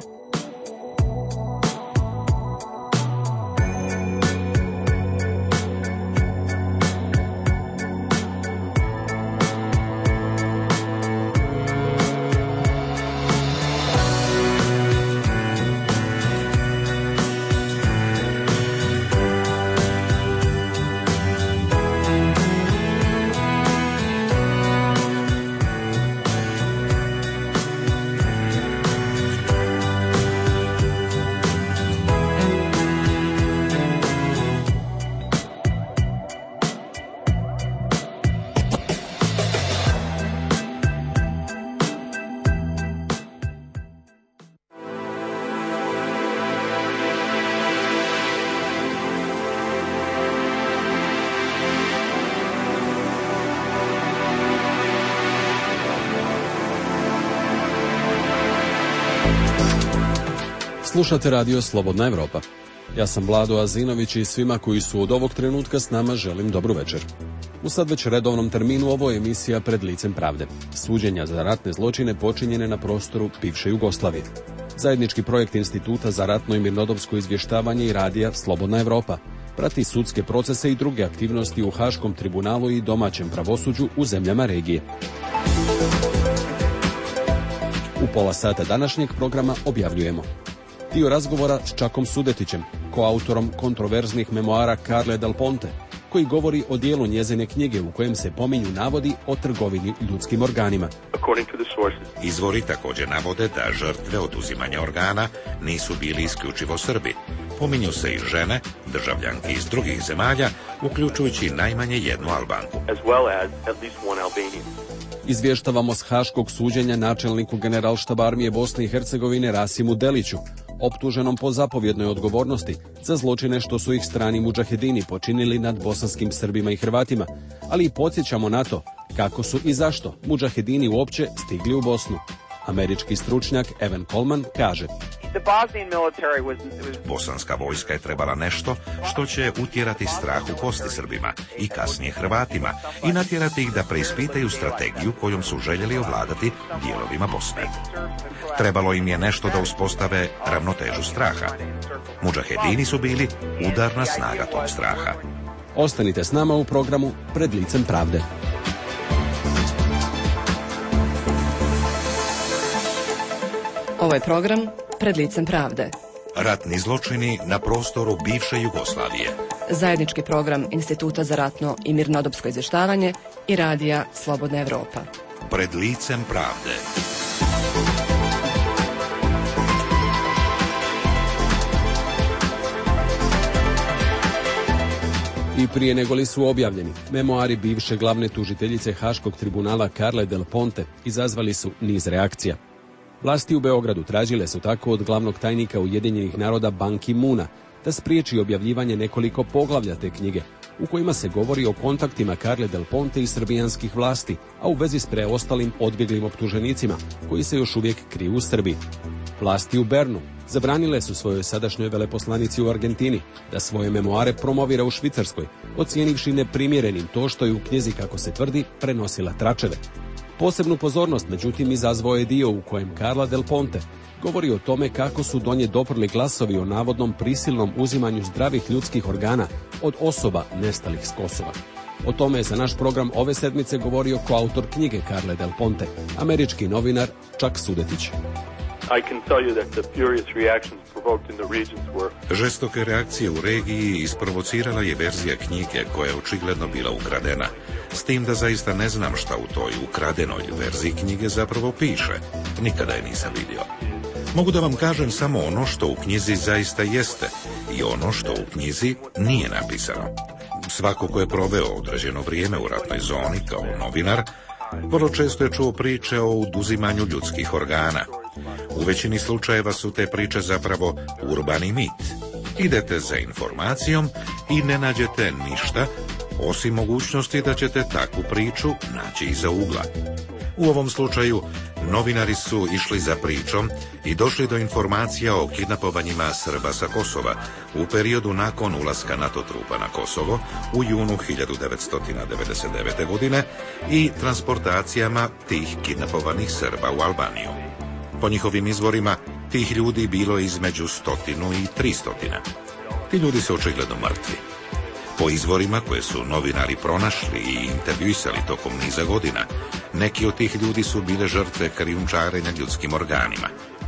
Slušate radio Slobodna Evropa. Ja sam Vlado Azinović i svima koji su od ovog trenutka s nama želim dobru večer. U sad već redovnom terminu ovo je emisija Pred licem pravde. Suđenja za ratne zločine počinjene na prostoru bivše Jugoslavije. Zajednički projekt Instituta za ratno i mirnodopsko izvještavanje i radija Slobodna Evropa prati sudske procese i druge aktivnosti u Haškom tribunalu i domaćem pravosuđu u zemljama regije. U pola sata današnjeg programa objavljujemo dio razgovora s Čakom Sudetićem, koautorom kontroverznih memoara Carle Del Ponte, koji govori o dijelu njezine knjige u kojem se pominju navodi o trgovini ljudskim organima. Izvori također navode da žrtve oduzimanja organa nisu bili isključivo Srbi. Pominju se i žene, državljanke iz drugih zemalja, uključujući najmanje jednu Albanku. Izvještavamo s haškog suđenja načelniku Generalštaba armije Bosne i Hercegovine Rasimu Deliću, optuženom po zapovjednoj odgovornosti za zločine što su ih strani mudžahedini počinili nad bosanskim Srbima i Hrvatima, ali i podsjećamo na to kako su i zašto mudžahedini uopće stigli u Bosnu. Američki stručnjak Evan Coleman kaže: Bosanska vojska je trebala nešto što će utjerati strah u kosti Srbima i kasnije Hrvatima i natjerati ih da preispitaju strategiju kojom su željeli ovladati dijelovima Bosne. Trebalo im je nešto da uspostave ravnotežu straha. Mudžahedini su bili udarna snaga tog straha. Ostanite s nama u programu Pred licem pravde. Ovo je program Pred licem pravde. Ratni zločini na prostoru bivše Jugoslavije. Zajednički program Instituta za ratno i mirnodopsko izvještavanje i radija Slobodna Evropa. Pred licem pravde. I prije nego li su objavljeni, memoari bivše glavne tužiteljice Haškog tribunala Carle Del Ponte izazvali su niz reakcija. Vlasti u Beogradu tražile su tako od glavnog tajnika Ujedinjenih naroda Ban Ki-moona da spriječi objavljivanje nekoliko poglavlja te knjige, u kojima se govori o kontaktima Carle Del Ponte i srbijanskih vlasti, a u vezi s preostalim odbjeglim optuženicima, koji se još uvijek kriju u Srbiji. Vlasti u Bernu zabranile su svojoj sadašnjoj veleposlanici u Argentini da svoje memoare promovira u Švicarskoj, ocijenivši neprimjerenim to što je u knjizi, kako se tvrdi, prenosila tračeve. Posebnu pozornost, međutim, izazvao je dio u kojem Carla Del Ponte govori o tome kako su do nje doprli glasovi o navodnom prisilnom uzimanju zdravih ljudskih organa od osoba nestalih s Kosova. O tome je za naš program ove sedmice govorio koautor knjige Carle Del Ponte, američki novinar Čak Sudetić. Žestoke reakcije u regiji isprovocirala je verzija knjige koja je očigledno bila ukradena. S tim da zaista ne znam šta u toj ukradenoj verziji knjige zapravo piše. Nikada je nisam vidio. Mogu da vam kažem samo ono što u knjizi zaista jeste i ono što u knjizi nije napisano. Svako ko je proveo određeno vrijeme u ratnoj zoni kao novinar, vrlo često je čuo priče o oduzimanju ljudskih organa. U većini slučajeva su te priče zapravo urbani mit. Idete za informacijom i ne nađete ništa, osim mogućnosti da ćete takvu priču naći iza ugla. U ovom slučaju, novinari su išli za pričom i došli do informacija o kidnapovanjima Srba sa Kosova u periodu nakon ulaska NATO trupa na Kosovo u junu hiljadu devetsto devedeset devete. godine i transportacijama tih kidnapovanih Srba u Albaniju. Po njihovim izvorima, tih ljudi bilo između stotinu i tristotina. Ti ljudi su očigledno mrtvi. Po izvorima koje su novinari pronašli i intervjuisali tokom niza godina, neki od tih ljudi su bile žrtve krijumčarenja ljudskim organima.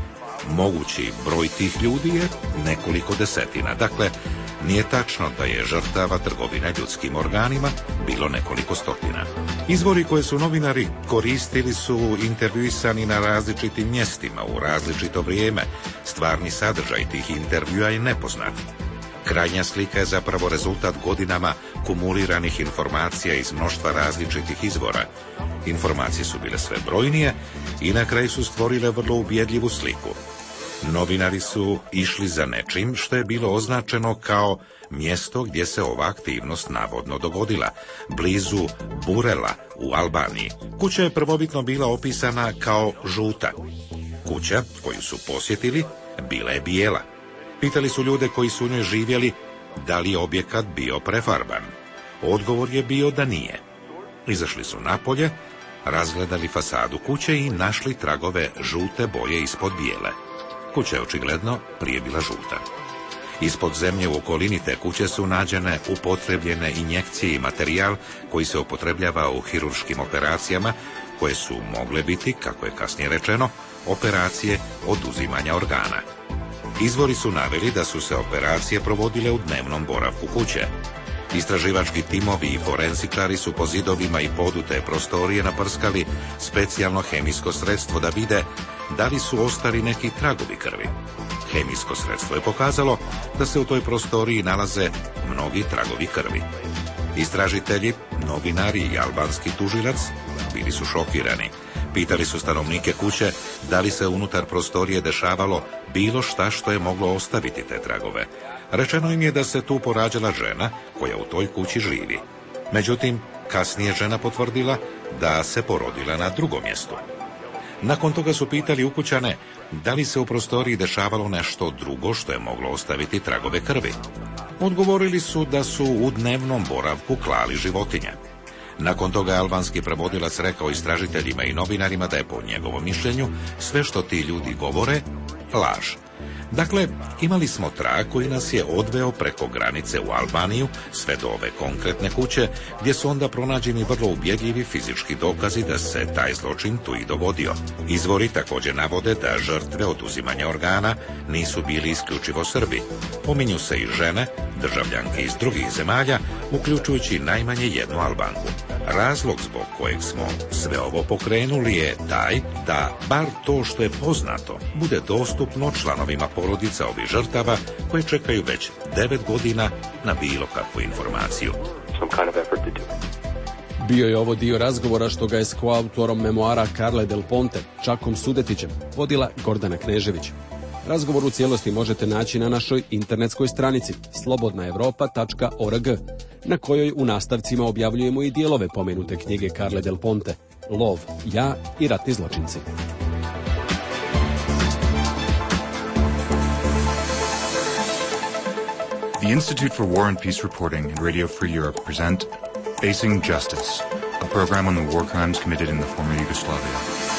Mogući broj tih ljudi je nekoliko desetina, dakle, nije tačno da je žrtava trgovina ljudskim organima bilo nekoliko stotina. Izvori koje su novinari koristili su intervjuisani na različitim mjestima u različito vrijeme. Stvarni sadržaj tih intervjua je nepoznat. Krajnja slika je zapravo rezultat godinama kumuliranih informacija iz mnoštva različitih izvora. Informacije su bile sve brojnije i na kraju su stvorile vrlo ubjedljivu sliku. Novinari su išli za nečim što je bilo označeno kao mjesto gdje se ova aktivnost navodno dogodila, blizu Burela u Albaniji. Kuća je prvobitno bila opisana kao žuta. Kuća koju su posjetili bila je bijela. Pitali su ljude koji su u njoj živjeli da li je objekat bio prefarban. Odgovor je bio da nije. Izašli su napolje, razgledali fasadu kuće i našli tragove žute boje ispod bijele. Kuća je očigledno prije bila žuta. Ispod zemlje u okolini te kuće su nađene upotrebljene injekcije i materijal koji se upotrebljava u hirurškim operacijama, koje su mogle biti, kako je kasnije rečeno, operacije oduzimanja organa. Izvori su naveli da su se operacije provodile u dnevnom boravku kuće. Istraživački timovi i forenzičari su po zidovima i podu te prostorije naprskali specijalno hemijsko sredstvo da vide da li su ostali neki tragovi krvi. Hemijsko sredstvo je pokazalo da se u toj prostoriji nalaze mnogi tragovi krvi. Istražitelji, novinari i albanski tužilac bili su šokirani. Pitali su stanovnike kuće da li se unutar prostorije dešavalo bilo šta što je moglo ostaviti te tragove. Rečeno im je da se tu porađala žena koja u toj kući živi. Međutim, kasnije žena potvrdila da se porodila na drugom mjestu. Nakon toga su pitali ukućane da li se u prostoriji dešavalo nešto drugo što je moglo ostaviti tragove krvi. Odgovorili su da su u dnevnom boravku klali životinje. Nakon toga je albanski prevodilac rekao istražiteljima i novinarima da je po njegovom mišljenju sve što ti ljudi govore laž. Dakle, imali smo trag koji nas je odveo preko granice u Albaniju sve do ove konkretne kuće, gdje su onda pronađeni vrlo ubjedljivi fizički dokazi da se taj zločin tu i dogodio. Izvori također navode da žrtve oduzimanja organa nisu bili isključivo Srbi. Pominju se i žene, državljanke iz drugih zemalja, uključujući najmanje jednu Albanku. Razlog zbog kojeg smo sve ovo pokrenuli je taj da bar to što je poznato bude dostupno članovima porodica ovih žrtava koji čekaju već devet godina na bilo kakvu informaciju. Bio je ovo dio razgovora što ga je s koautorom memoara Carle Del Ponte, Čakom Sudetićem, vodila Gordana Knežević. Razgovor u cijelosti možete naći na našoj internetskoj stranici slobodna europa tačka org, na kojoj u nastavcima objavljujemo i dijelove pomenute knjige Carle Del Ponte, Lov, ja i ratni zločinci. The Institute for War and Peace Reporting and Radio Free Europe present Facing Justice, a program on the war crimes committed in the former Yugoslavia.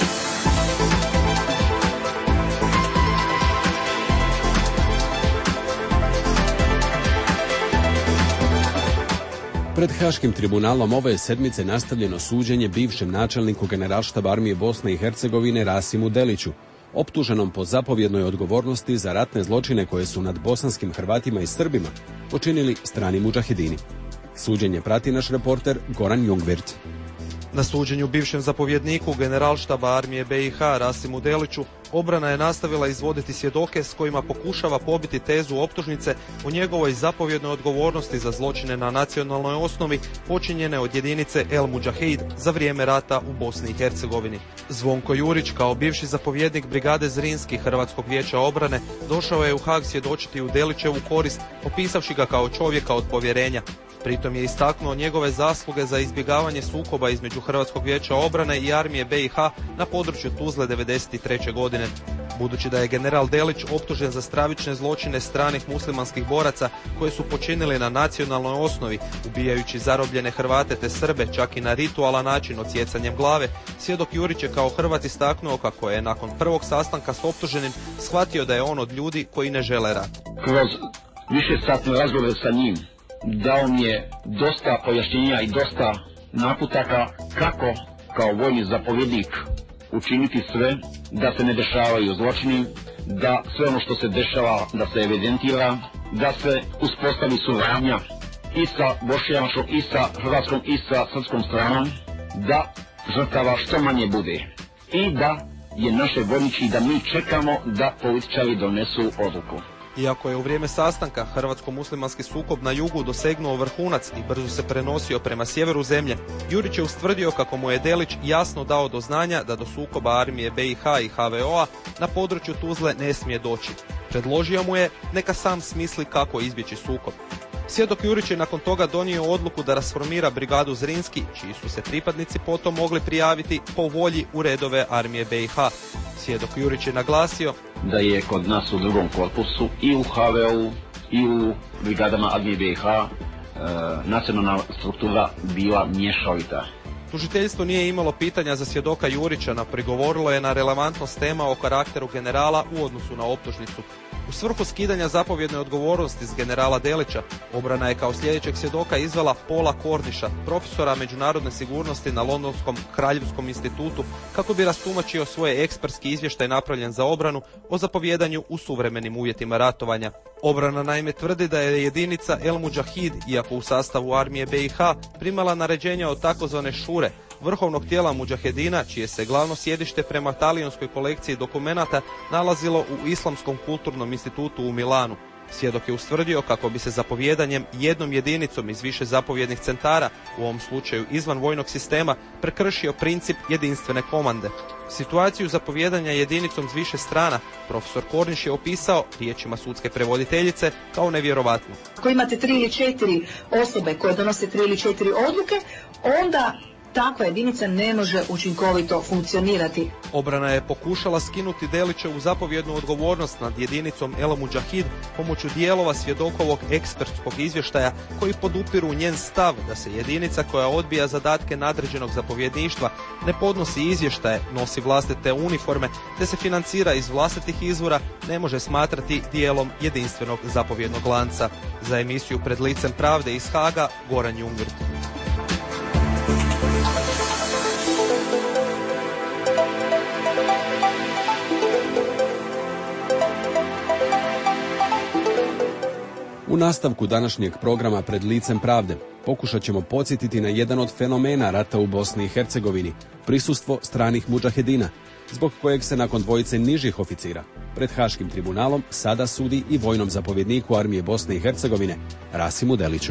Pred Haškim tribunalom ove je sedmice nastavljeno suđenje bivšem načelniku Generalštaba armije Bosne i Hercegovine Rasimu Deliću, optuženom po zapovjednoj odgovornosti za ratne zločine koje su nad bosanskim Hrvatima i Srbima počinili strani mudžahidini. Suđenje prati naš reporter Goran Jungwirth. Na suđenju bivšem zapovjedniku Generalštaba armije be i ha Rasimu Deliću obrana je nastavila izvoditi svjedoke s kojima pokušava pobiti tezu optužnice o njegovoj zapovjednoj odgovornosti za zločine na nacionalnoj osnovi počinjene od jedinice El Mudžahid za vrijeme rata u Bosni i Hercegovini. Zvonko Jurić, kao bivši zapovjednik brigade Zrinski Hrvatskog vijeća obrane, došao je u Haag svjedočiti u Delićevu korist, opisavši ga kao čovjeka od povjerenja. Pritom je istaknuo njegove zasluge za izbjegavanje sukoba između Hrvatskog vijeća obrane i armije be i ha na području Tuzle devedeset treće godine. Budući da je general Delić optužen za stravične zločine stranih muslimanskih boraca koje su počinili na nacionalnoj osnovi, ubijajući zarobljene Hrvate te Srbe čak i na ritualan način odsjecanjem glave, svjedok Jurić je kao Hrvat istaknuo kako je nakon prvog sastanka s optuženim shvatio da je on od ljudi koji ne žele rat. Kroz višesatne razgovore sa njim dao mi je dosta pojašnjenja i dosta naputaka kako kao vojni zapovjednik učiniti sve da se ne dešavaju zločini, da sve ono što se dešava da se evidentira, da se uspostavi suradnja i sa bošnjačkom i sa hrvatskom i sa srpskom stranom, da žrtava što manje bude i da je naše vojnici da mi čekamo da političari donesu odluku. Iako je u vrijeme sastanka hrvatsko-muslimanski sukob na jugu dosegnuo vrhunac i brzo se prenosio prema sjeveru zemlje, Jurić je ustvrdio kako mu je Delić jasno dao do znanja da do sukoba armije be i ha i ha ve o a na području Tuzle ne smije doći. Predložio mu je neka sam smisli kako izbjeći sukob. Svjedok Jurić je nakon toga donio odluku da rasformira brigadu Zrinski, čiji su se pripadnici potom mogli prijaviti po volji u redove armije be i ha. Sjedok Jurić je naglasio da je kod nas u drugom korpusu i u ha ve u i u brigadama Armije be i ha e, nacionalna struktura bila mješovita. Tužiteljstvo nije imalo pitanja za svjedoka Jurića, no prigovorilo je na relevantnost tema o karakteru generala u odnosu na optužnicu. U svrhu skidanja zapovjedne odgovornosti s generala Delića, obrana je kao sljedećeg svjedoka izvela Paula Korniša, profesora međunarodne sigurnosti na Londonskom Kraljevskom institutu, kako bi rastumačio svoj ekspertski izvještaj napravljen za obranu o zapovjedanju u suvremenim uvjetima ratovanja. Obrana naime tvrdi da je jedinica El Mudžahid, iako u sastavu armije be i ha, primala naređenja od takozvane šure, vrhovnog tijela Mudžahedina, čije se glavno sjedište prema talijanskoj kolekciji dokumenata nalazilo u Islamskom kulturnom institutu u Milanu. Svjedok je ustvrdio kako bi se zapovjedanjem jednom jedinicom iz više zapovjednih centara, u ovom slučaju izvan vojnog sistema, prekršio princip jedinstvene komande. Situaciju zapovjedanja jedinicom s više strana profesor Korniš je opisao riječima sudske prevoditeljice kao nevjerovatno. Ako imate tri ili četiri osobe koje donose tri ili četiri odluke, onda takva jedinica ne može učinkovito funkcionirati. Obrana je pokušala skinuti Delićevu zapovjednu odgovornost nad jedinicom El Mudžahid pomoću dijelova svjedokovog ekspertskog izvještaja koji podupiru njen stav da se jedinica koja odbija zadatke nadređenog zapovjedništva, ne podnosi izvještaje, nosi vlastite uniforme te se financira iz vlastitih izvora, ne može smatrati dijelom jedinstvenog zapovjednog lanca. Za emisiju Pred licem pravde iz Haga, Goran Jungwirth. U nastavku današnjeg programa Pred licem pravde pokušat ćemo podsjetiti na jedan od fenomena rata u Bosni i Hercegovini, prisustvo stranih mudžahedina, zbog kojeg se nakon dvojice nižih oficira pred Haškim tribunalom sada sudi i vojnom zapovjedniku armije Bosne i Hercegovine, Rasimu Deliću.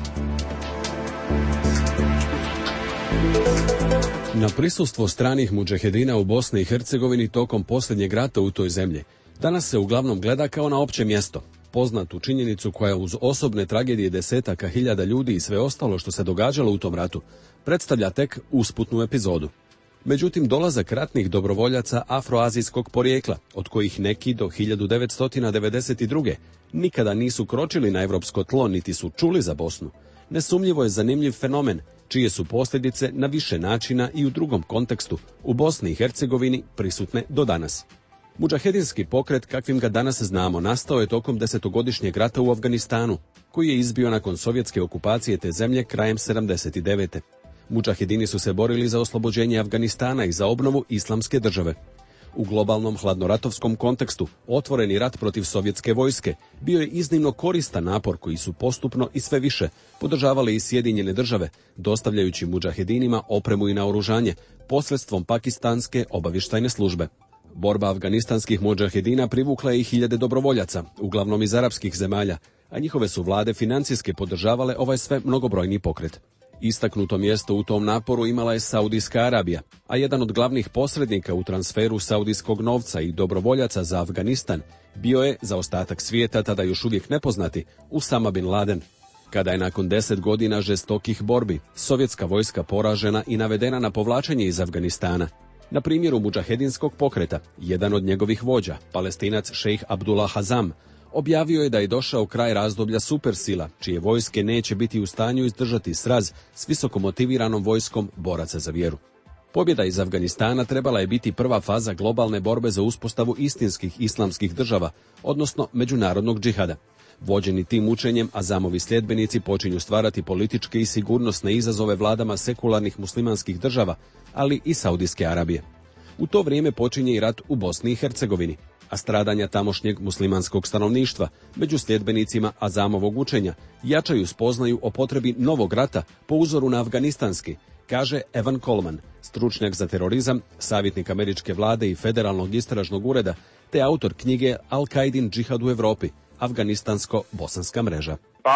Na prisustvo stranih mudžahedina u Bosni i Hercegovini tokom posljednjeg rata u toj zemlji danas se uglavnom gleda kao na opće mjesto, poznatu činjenicu koja uz osobne tragedije desetaka hiljada ljudi i sve ostalo što se događalo u tom ratu predstavlja tek usputnu epizodu. Međutim, dolazak ratnih dobrovoljaca afroazijskog porijekla, od kojih neki do hiljadu devetsto devedeset druge nikada nisu kročili na europsko tlo niti su čuli za Bosnu, nesumnjivo je zanimljiv fenomen čije su posljedice na više načina i u drugom kontekstu u Bosni i Hercegovini prisutne do danas. Mudžahedinski pokret, kakvim ga danas znamo, nastao je tokom desetogodišnjeg rata u Afganistanu, koji je izbio nakon sovjetske okupacije te zemlje krajem sedamdeset devete. Mudžahedini su se borili za oslobođenje Afganistana i za obnovu islamske države. U globalnom hladnoratovskom kontekstu otvoreni rat protiv sovjetske vojske bio je iznimno koristan napor koji su postupno i sve više podržavale i Sjedinjene države, dostavljajući mudžahedinima opremu i naoružanje posredstvom pakistanske obavještajne službe. Borba afganistanskih mudžahedina privukla je i hiljade dobrovoljaca, uglavnom iz arapskih zemalja, a njihove su vlade financijske podržavale ovaj sve mnogobrojni pokret. Istaknuto mjesto u tom naporu imala je Saudijska Arabija, a jedan od glavnih posrednika u transferu saudijskog novca i dobrovoljaca za Afganistan bio je, za ostatak svijeta tada još uvijek nepoznati, Usama bin Laden. Kada je nakon deset godina žestokih borbi sovjetska vojska poražena i navedena na povlačenje iz Afganistana, na primjeru mudžahedinskog pokreta, jedan od njegovih vođa, Palestinac šejh Abdullah Hazam, objavio je da je došao kraj razdoblja supersila, čije vojske neće biti u stanju izdržati sraz s visoko motiviranom vojskom boraca za vjeru. Pobjeda iz Afganistana trebala je biti prva faza globalne borbe za uspostavu istinskih islamskih država, odnosno međunarodnog džihada. Vođeni tim učenjem, Azamovi sljedbenici počinju stvarati političke i sigurnosne izazove vladama sekularnih muslimanskih država, ali i Saudijske Arabije. U to vrijeme počinje i rat u Bosni i Hercegovini, a stradanja tamošnjeg muslimanskog stanovništva među sljedbenicima Azamovog učenja jačaju spoznaju o potrebi novog rata po uzoru na afganistanski, kaže Evan Coleman, stručnjak za terorizam, savjetnik američke vlade i federalnog istražnog ureda, te autor knjige Al-Qaidin džihad u Europi, afganistansko-bosanska mreža.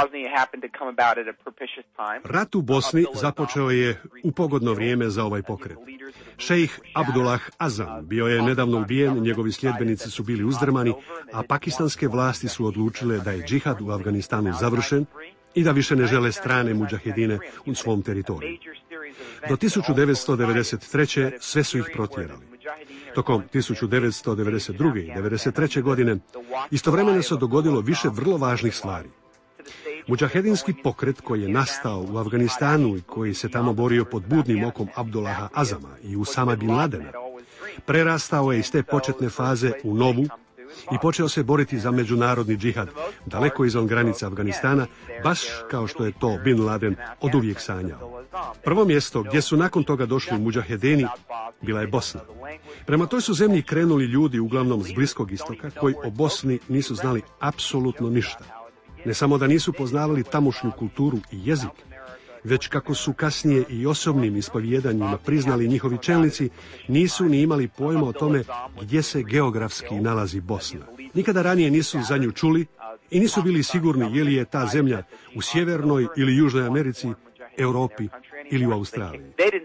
Rat u Bosni započeo je u pogodno vrijeme za ovaj pokret. Šejh Abdullah Azam bio je nedavno ubijen, njegovi sljedbenici su bili uzdrmani, a pakistanske vlasti su odlučile da je džihad u Afganistanu završen i da više ne žele strane mudžahedine u svom teritoriju. Do tisuću devetsto devedeset treće sve su ih protjerali. Tokom tisuću devetsto devedeset druge. i devedeset treće. godine istovremeno se dogodilo više vrlo važnih stvari. Mudžahedinski pokret koji je nastao u Afganistanu i koji se tamo borio pod budnim okom Abdullaha Azama i Usama bin Ladena, prerastao je iz te početne faze u novu i počeo se boriti za međunarodni džihad, daleko izvan granica Afganistana, baš kao što je to Bin Laden oduvijek sanjao. Prvo mjesto gdje su nakon toga došli mudžahedini bila je Bosna. Prema toj su zemlji krenuli ljudi uglavnom s Bliskog istoka koji o Bosni nisu znali apsolutno ništa. Ne samo da nisu poznavali tamošnju kulturu i jezik, već kako su kasnije i osobnim ispovjedanjima priznali njihovi čelnici, nisu ni imali pojma o tome gdje se geografski nalazi Bosna. Nikada ranije nisu za nju čuli i nisu bili sigurni je li je ta zemlja u Sjevernoj ili Južnoj Americi, Europi ili u Australiji.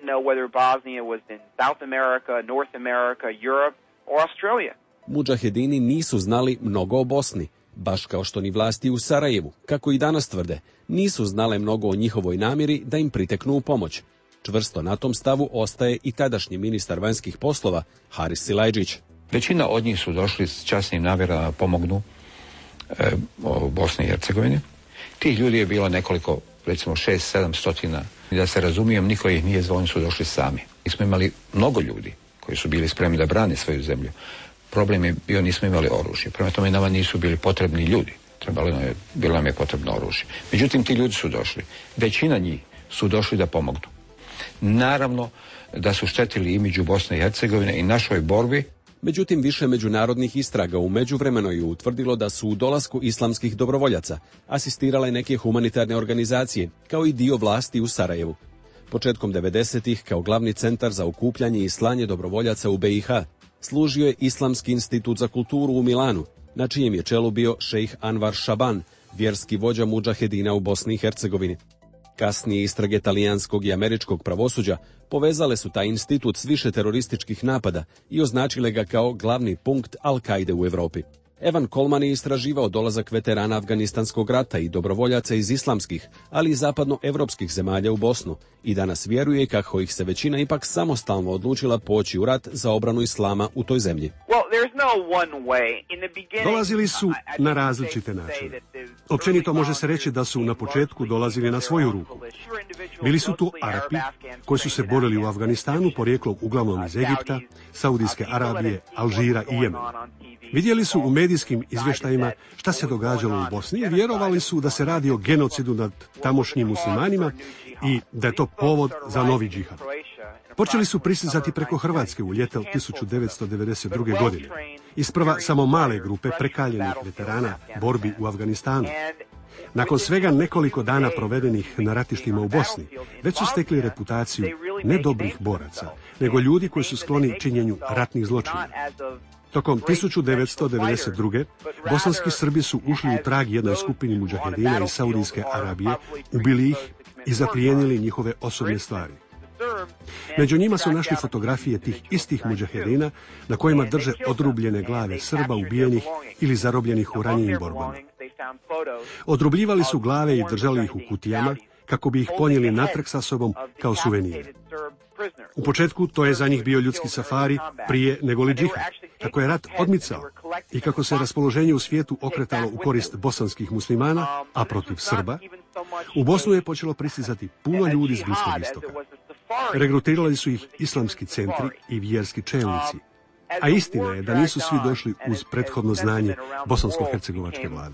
Mudžahedini nisu znali mnogo o Bosni, baš kao što ni vlasti u Sarajevu, kako i danas tvrde, nisu znale mnogo o njihovoj namjeri da im priteknu u pomoć. Čvrsto na tom stavu ostaje i tadašnji ministar vanjskih poslova Haris Silajdžić. Većina od njih su došli s časnim namjerama da pomognu e, u Bosni i Hercegovini. Tih ljudi je bilo nekoliko, recimo šest, sedam stotina. I da se razumijem, niko ih nije zvao, oni su došli sami. Mi smo imali mnogo ljudi koji su bili spremni da brane svoju zemlju. Problem je bio, nismo imali oružje. Prema tome nama nisu bili potrebni ljudi. Trebalo je, bilo nam je potrebno oružje. Međutim, ti ljudi su došli. Većina njih su došli da pomognu. Naravno da su štetili imidžu Bosne i Hercegovine i našoj borbi. Međutim, više međunarodnih istraga u međuvremenu je utvrdilo da su u dolasku islamskih dobrovoljaca asistirale neke humanitarne organizacije, kao i dio vlasti u Sarajevu. Početkom devedesetih kao glavni centar za okupljanje i slanje dobrovoljaca u be i ha služio je Islamski institut za kulturu u Milanu, na čijem je čelu bio šejh Anvar Šaban, vjerski vođa mudžahedina u Bosni i Hercegovini. Kasnije istrage talijanskog i američkog pravosuđa povezale su taj institut s više terorističkih napada i označile ga kao glavni punkt Al-Kaide u Europi. Evan Coleman je istraživao dolazak veterana Afganistanskog rata i dobrovoljaca iz islamskih, ali i zapadnoevropskih zemalja u Bosnu i danas vjeruje kako ih se većina ipak samostalno odlučila poći u rat za obranu islama u toj zemlji. Dolazili su na različite načine. Općenito može se reći da su na početku dolazili na svoju ruku. Bili su tu Arapi koji su se borili u Afganistanu porijeklom uglavnom iz Egipta, Saudijske Arabije, Alžira i Jemena. Vidjeli su u medijskim izvještajima šta se događalo u Bosni i vjerovali su da se radi o genocidu nad tamošnjim muslimanima i da je to povod za novi džihad. Počeli su pristizati preko Hrvatske u ljeto tisuću devetsto devedeset druge. godine. Isprva samo male grupe prekaljenih veterana borbi u Afganistanu. Nakon svega nekoliko dana provedenih na ratištima u Bosni, već su stekli reputaciju ne dobrih boraca, nego ljudi koji su skloni činjenju ratnih zločina. Tokom tisuću devetsto devedeset druge. bosanski Srbi su ušli u trag jednoj skupini mudžahedina iz Saudijske Arabije, ubili ih i zaplijenili njihove osobne stvari. Među njima su našli fotografije tih istih mudžahedina na kojima drže odrubljene glave Srba ubijenih ili zarobljenih u ranijim borbama. Odrubljivali su glave i držali ih u kutijama kako bi ih ponijeli natrag sa sobom kao suvenire. U početku to je za njih bio ljudski safari prije nego li džihad. Kako je rat odmicao i kako se raspoloženje u svijetu okretalo u korist bosanskih muslimana, a protiv Srba, u Bosnu je počelo pristizati puno ljudi s Bliskog istoka. Regrutirali su ih islamski centri i vjerski čelnici. A istina je da nisu svi došli uz prethodno znanje bosansko-hercegovačke vlade.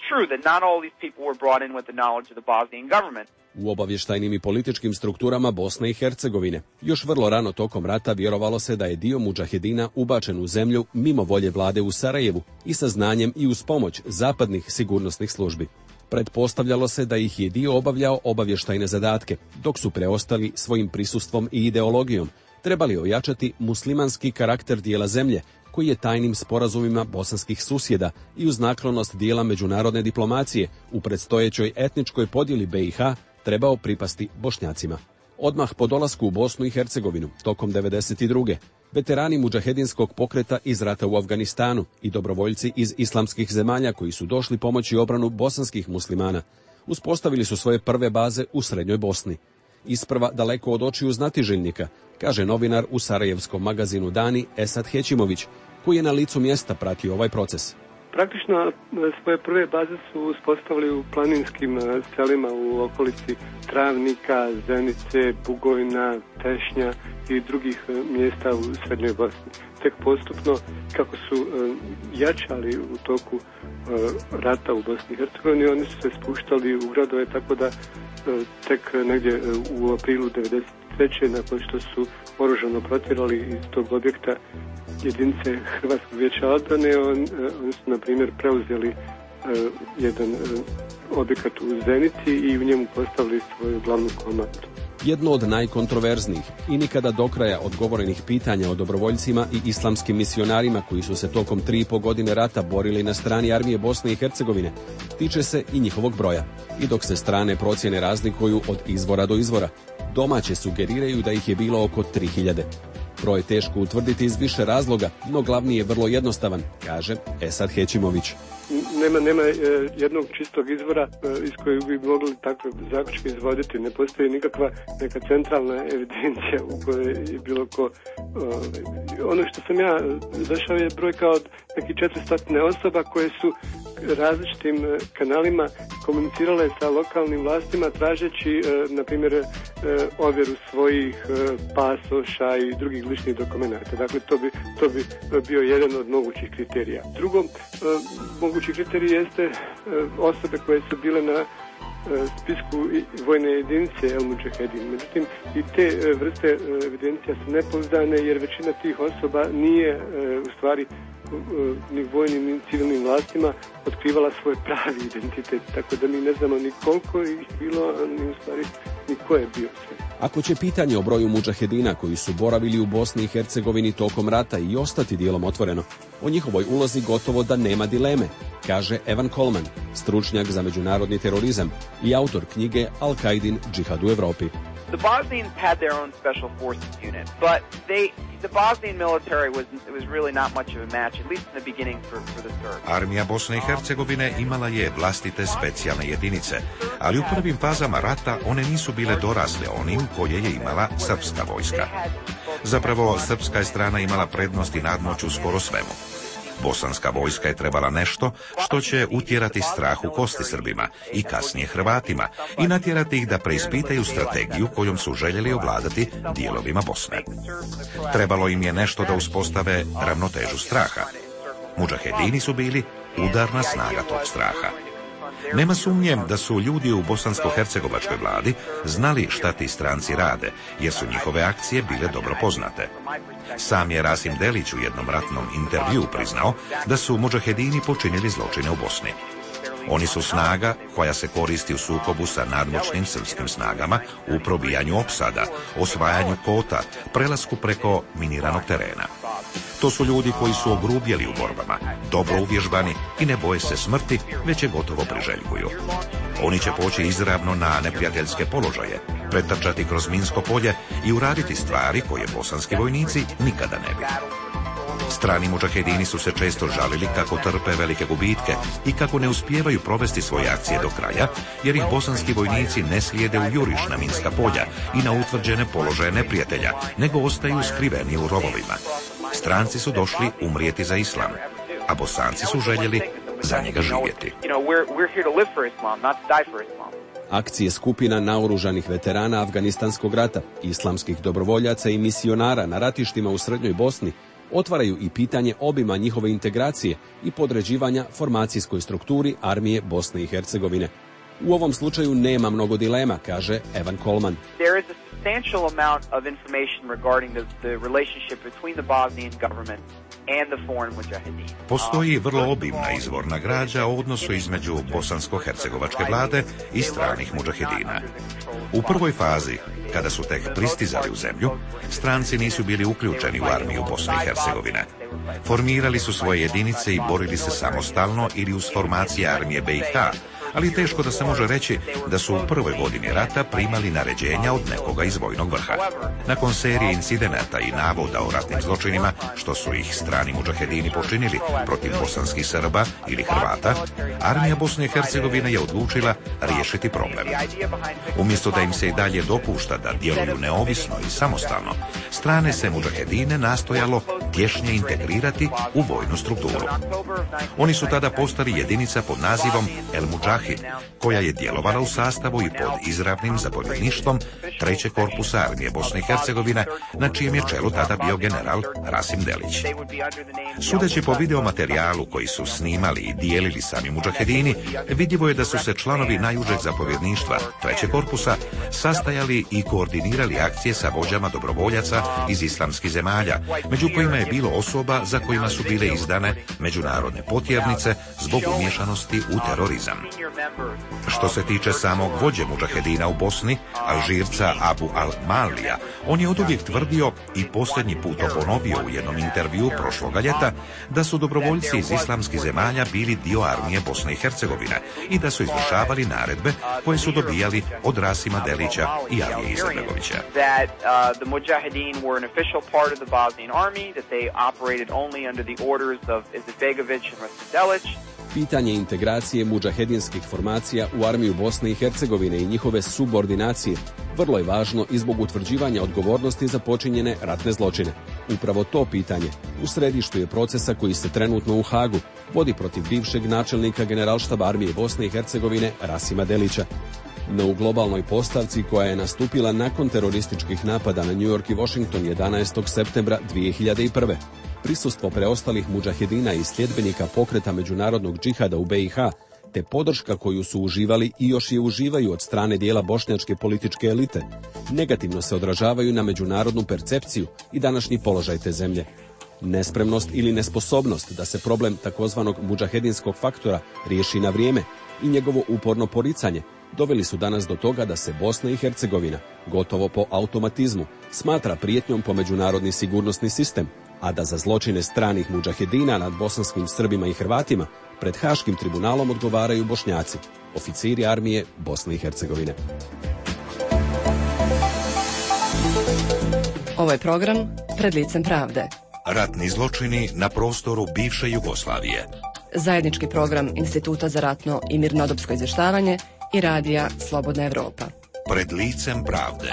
U obavještajnim i političkim strukturama Bosne i Hercegovine još vrlo rano tokom rata vjerovalo se da je dio mudžahedina ubačen u zemlju mimo volje vlade u Sarajevu i sa znanjem i uz pomoć zapadnih sigurnosnih službi. Pretpostavljalo se da ih je dio obavljao obavještajne zadatke, dok su preostali svojim prisustvom i ideologijom trebali ojačati muslimanski karakter dijela zemlje, koji je tajnim sporazumima bosanskih susjeda i uz naklonost dijela međunarodne diplomacije u predstojećoj etničkoj podjeli be i ha trebao pripasti Bošnjacima. Odmah po dolasku u Bosnu i Hercegovinu, tokom devedeset druge. veterani mudžahedinskog pokreta iz rata u Afganistanu i dobrovoljci iz islamskih zemalja koji su došli pomoći obranu bosanskih muslimana uspostavili su svoje prve baze u srednjoj Bosni. Isprva daleko od očiju znatiželjnika, kaže novinar u sarajevskom magazinu Dani Esad Hećimović, koji je na licu mjesta pratio ovaj proces. Praktično svoje prve baze su uspostavili u planinskim selima u okolici Travnika, Zenice, Bugojna, Tešnja i drugih mjesta u Srednjoj Bosni. Tek postupno, kako su jačali u toku rata u Bosni i Hercegovini, oni su se spuštali u gradove, tako da tek negdje u aprilu devedeset treće nakon što su oružano protjerali iz tog objekta jedinice Hrvatskog vijeća odbrane, on, oni su, na primjer, preuzeli uh, jedan uh, objekat u Zenici i u njemu postavili svoju glavnu komatu. Jedno od najkontroverznijih i nikada do kraja odgovorenih pitanja o dobrovoljcima i islamskim misionarima koji su se tokom tri i po godine rata borili na strani armije Bosne i Hercegovine tiče se i njihovog broja. I dok se strane procjene razlikuju od izvora do izvora, domaće sugeriraju da ih je bilo oko tri hiljade. Broj je teško utvrditi iz više razloga, no glavni je vrlo jednostavan, kaže Esad Hećimović. Nema, nema jednog čistog izvora iz kojeg bi mogli takve zaključke izvoditi. Ne postoji nikakva neka centralna evidencija u kojoj je bilo ko... Ono što sam ja zašao je brojka od nekih četiristo osoba koje su različitim kanalima komunicirale sa lokalnim vlastima tražeći, na primjer, ovjeru svojih pasoša i drugih ličnih dokumenata. Dakle, to bi, to bi bio jedan od mogućih kriterija. Drugo, mogući kriterij jeste osobe koje su bile na spisku vojne jedinice El Mudžahedin. Međutim, i te vrste evidencija su nepouzdane jer većina tih osoba nije u stvari ni vojnim ni civilnim vlastima otkrivala svoj pravi identitet, tako da mi ne znamo ni koliko ih bilo, ni u stvari ni ko je bio sve. Ako će pitanje o broju mudžahedina koji su boravili u Bosni i Hercegovini tokom rata i ostati dijelom otvoreno, o njihovoj ulozi gotovo da nema dileme, kaže Evan Coleman, stručnjak za međunarodni terorizam i autor knjige Al-Qaidin džihad u Evropi. The Bosnians had their own special forces unit, but they the Bosnian military was it was really not much of a match, at least in the beginning for for the Serbs. Armija Bosne i Hercegovine imala je vlastite specijalne jedinice, ali u prvim fazama rata one nisu bile dorasle onim koje je imala srpska vojska. Zapravo, srpska je strana imala prednost i nadmoć u skoro svemu. Bosanska vojska je trebala nešto što će utjerati strah u kosti Srbima i kasnije Hrvatima i natjerati ih da preispitaju strategiju kojom su željeli ovladati dijelovima Bosne. Trebalo im je nešto da uspostave ravnotežu straha. Mudžahedini su bili udarna snaga tog straha. Nema sumnje da su ljudi u bosansko-hercegovačkoj vladi znali šta ti stranci rade, jer su njihove akcije bile dobro poznate. Sam je Rasim Delić u jednom ratnom intervju priznao da su mudžahedini počinili zločine u Bosni. Oni su snaga koja se koristi u sukobu sa nadmoćnim srpskim snagama u probijanju opsada, osvajanju kota, prelasku preko miniranog terena. To su ljudi koji su ogrubjeli u borbama, dobro uvježbani i ne boje se smrti, već je gotovo priželjkuju. Oni će poći izravno na neprijateljske položaje, pretrčati kroz minsko polje i uraditi stvari koje bosanski vojnici nikada ne bi. Strani mudžahedini su se često žalili kako trpe velike gubitke i kako ne uspijevaju provesti svoje akcije do kraja, jer ih bosanski vojnici ne slijede u juriš na minska polja i na utvrđene položaje neprijatelja, nego ostaju skriveni u rovovima. Stranci su došli umrijeti za islam, a Bosanci su željeli za njega živjeti. Akcije skupina naoružanih veterana Afganistanskog rata, islamskih dobrovoljaca i misionara na ratištima u Srednjoj Bosni otvaraju i pitanje obima njihove integracije i podređivanja formacijskoj strukturi armije Bosne i Hercegovine. U ovom slučaju nema mnogo dilema, kaže Evan Coleman. There is a substantial amount of information regarding the, the relationship between the Bosnian government and the foreign mujahideen. Postoji vrlo obimna izvorna građa o odnosu između bosansko-hercegovačke vlade i stranih mudžahedina. U prvoj fazi, kada su tek pristizali u zemlju, stranci nisu bili uključeni u armiju Bosne i Hercegovine. Formirali su svoje jedinice i borili se samostalno ili uz formacije armije B i H, ali teško da se može reći da su u prvoj godini rata primali naređenja od nekoga iz vojnog vrha. Nakon serije incidenata i navoda o ratnim zločinima, što su ih strani mudžahedini počinili protiv bosanskih Srba ili Hrvata, armija Bosne i Hercegovine je odlučila riješiti problem. Umjesto da im se i dalje dopušta da djeluju neovisno i samostalno, strane se mudžahedine nastojalo tješnje integrirati u vojnu strukturu. Oni su tada postali jedinica pod nazivom El Mudžahid, koja je djelovala u sastavu i pod izravnim zapovjedništvom trećeg korpusa armije Bosne i Hercegovine, na čijem je čelu tada bio general Rasim Delić. Sudeći po videomaterijalu koji su snimali i dijelili sami mudžahedini, vidljivo je da su se članovi najužeg zapovjedništva trećeg korpusa sastajali i koordinirali akcije sa vođama dobrovoljaca iz islamskih zemalja, među kojima je bilo osoba za kojima su bile izdane međunarodne potjernice zbog umješanosti u terorizam. Što se tiče samog vođe mudžahedina u Bosni, Alžirca Abu al-Malija, on je oduvijek tvrdio i posljednji put ponovio u jednom intervjuu prošloga ljeta da su dobrovoljci iz islamskih zemalja bili dio armije Bosne i Hercegovine i da su izvršavali naredbe koje su dobijali od Rasima Delića i Alije Izetbegovića. Pitanje integracije mudžahedinskih formacija u armiju Bosne i Hercegovine i njihove subordinacije vrlo je važno i zbog utvrđivanja odgovornosti za počinjene ratne zločine. Upravo to pitanje u središtu je procesa koji se trenutno u Hagu vodi protiv bivšeg načelnika generalštaba armije Bosne i Hercegovine Rasima Delića. No u globalnoj postavci koja je nastupila nakon terorističkih napada na New York i Washington jedanaestog septembra dvije hiljade prve. Prisustvo preostalih mudžahedina i sljedbenika pokreta međunarodnog džihada u B i H, te podrška koju su uživali i još je uživaju od strane dijela bošnjačke političke elite, negativno se odražavaju na međunarodnu percepciju i današnji položaj te zemlje. Nespremnost ili nesposobnost da se problem takozvanog mudžahedinskog faktora riješi na vrijeme i njegovo uporno poricanje doveli su danas do toga da se Bosna i Hercegovina, gotovo po automatizmu, smatra prijetnjom po međunarodni sigurnosni sistem, a da za zločine stranih mudžahedina nad bosanskim Srbima i Hrvatima pred Haškim tribunalom odgovaraju Bošnjaci, oficiri armije Bosne i Hercegovine. Ovo je program Pred licem pravde. Ratni zločini na prostoru bivše Jugoslavije. Zajednički program Instituta za ratno i mirnodopsko izvještavanje i radija Slobodna Evropa. Pred licem pravde.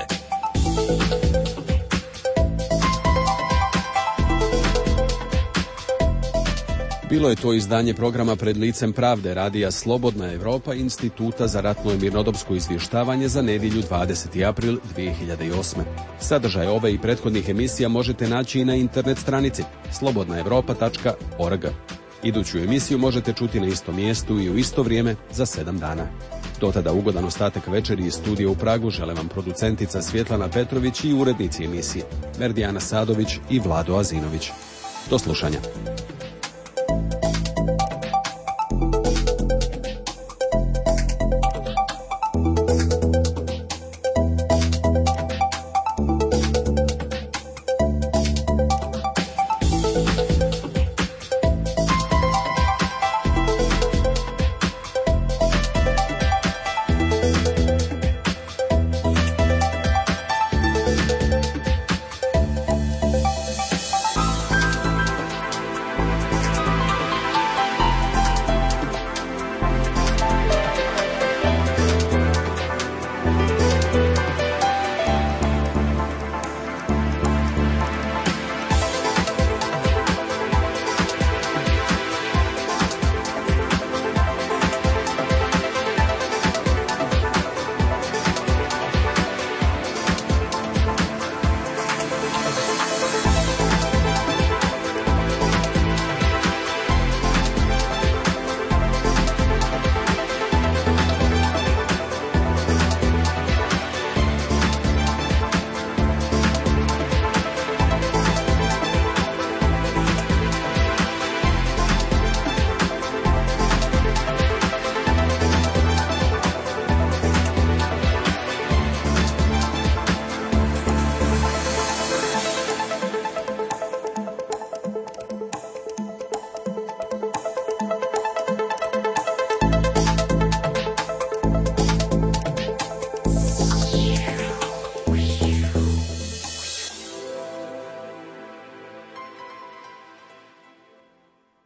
Bilo je to izdanje programa Pred licem pravde radija Slobodna Evropa Instituta za ratno i mirnodopsko izvještavanje za nedjelju dvadeseti april dvije hiljade osme. Sadržaj ove i prethodnih emisija možete naći i na internet stranici slobodna evropa tačka org. Iduću emisiju možete čuti na istom mjestu i u isto vrijeme za sedam dana. Do tada ugodan ostatak večeri iz studija u Pragu žele vam producentica Svjetlana Petrović i urednici emisije Merdijana Sadović i Vlado Azinović. Do slušanja.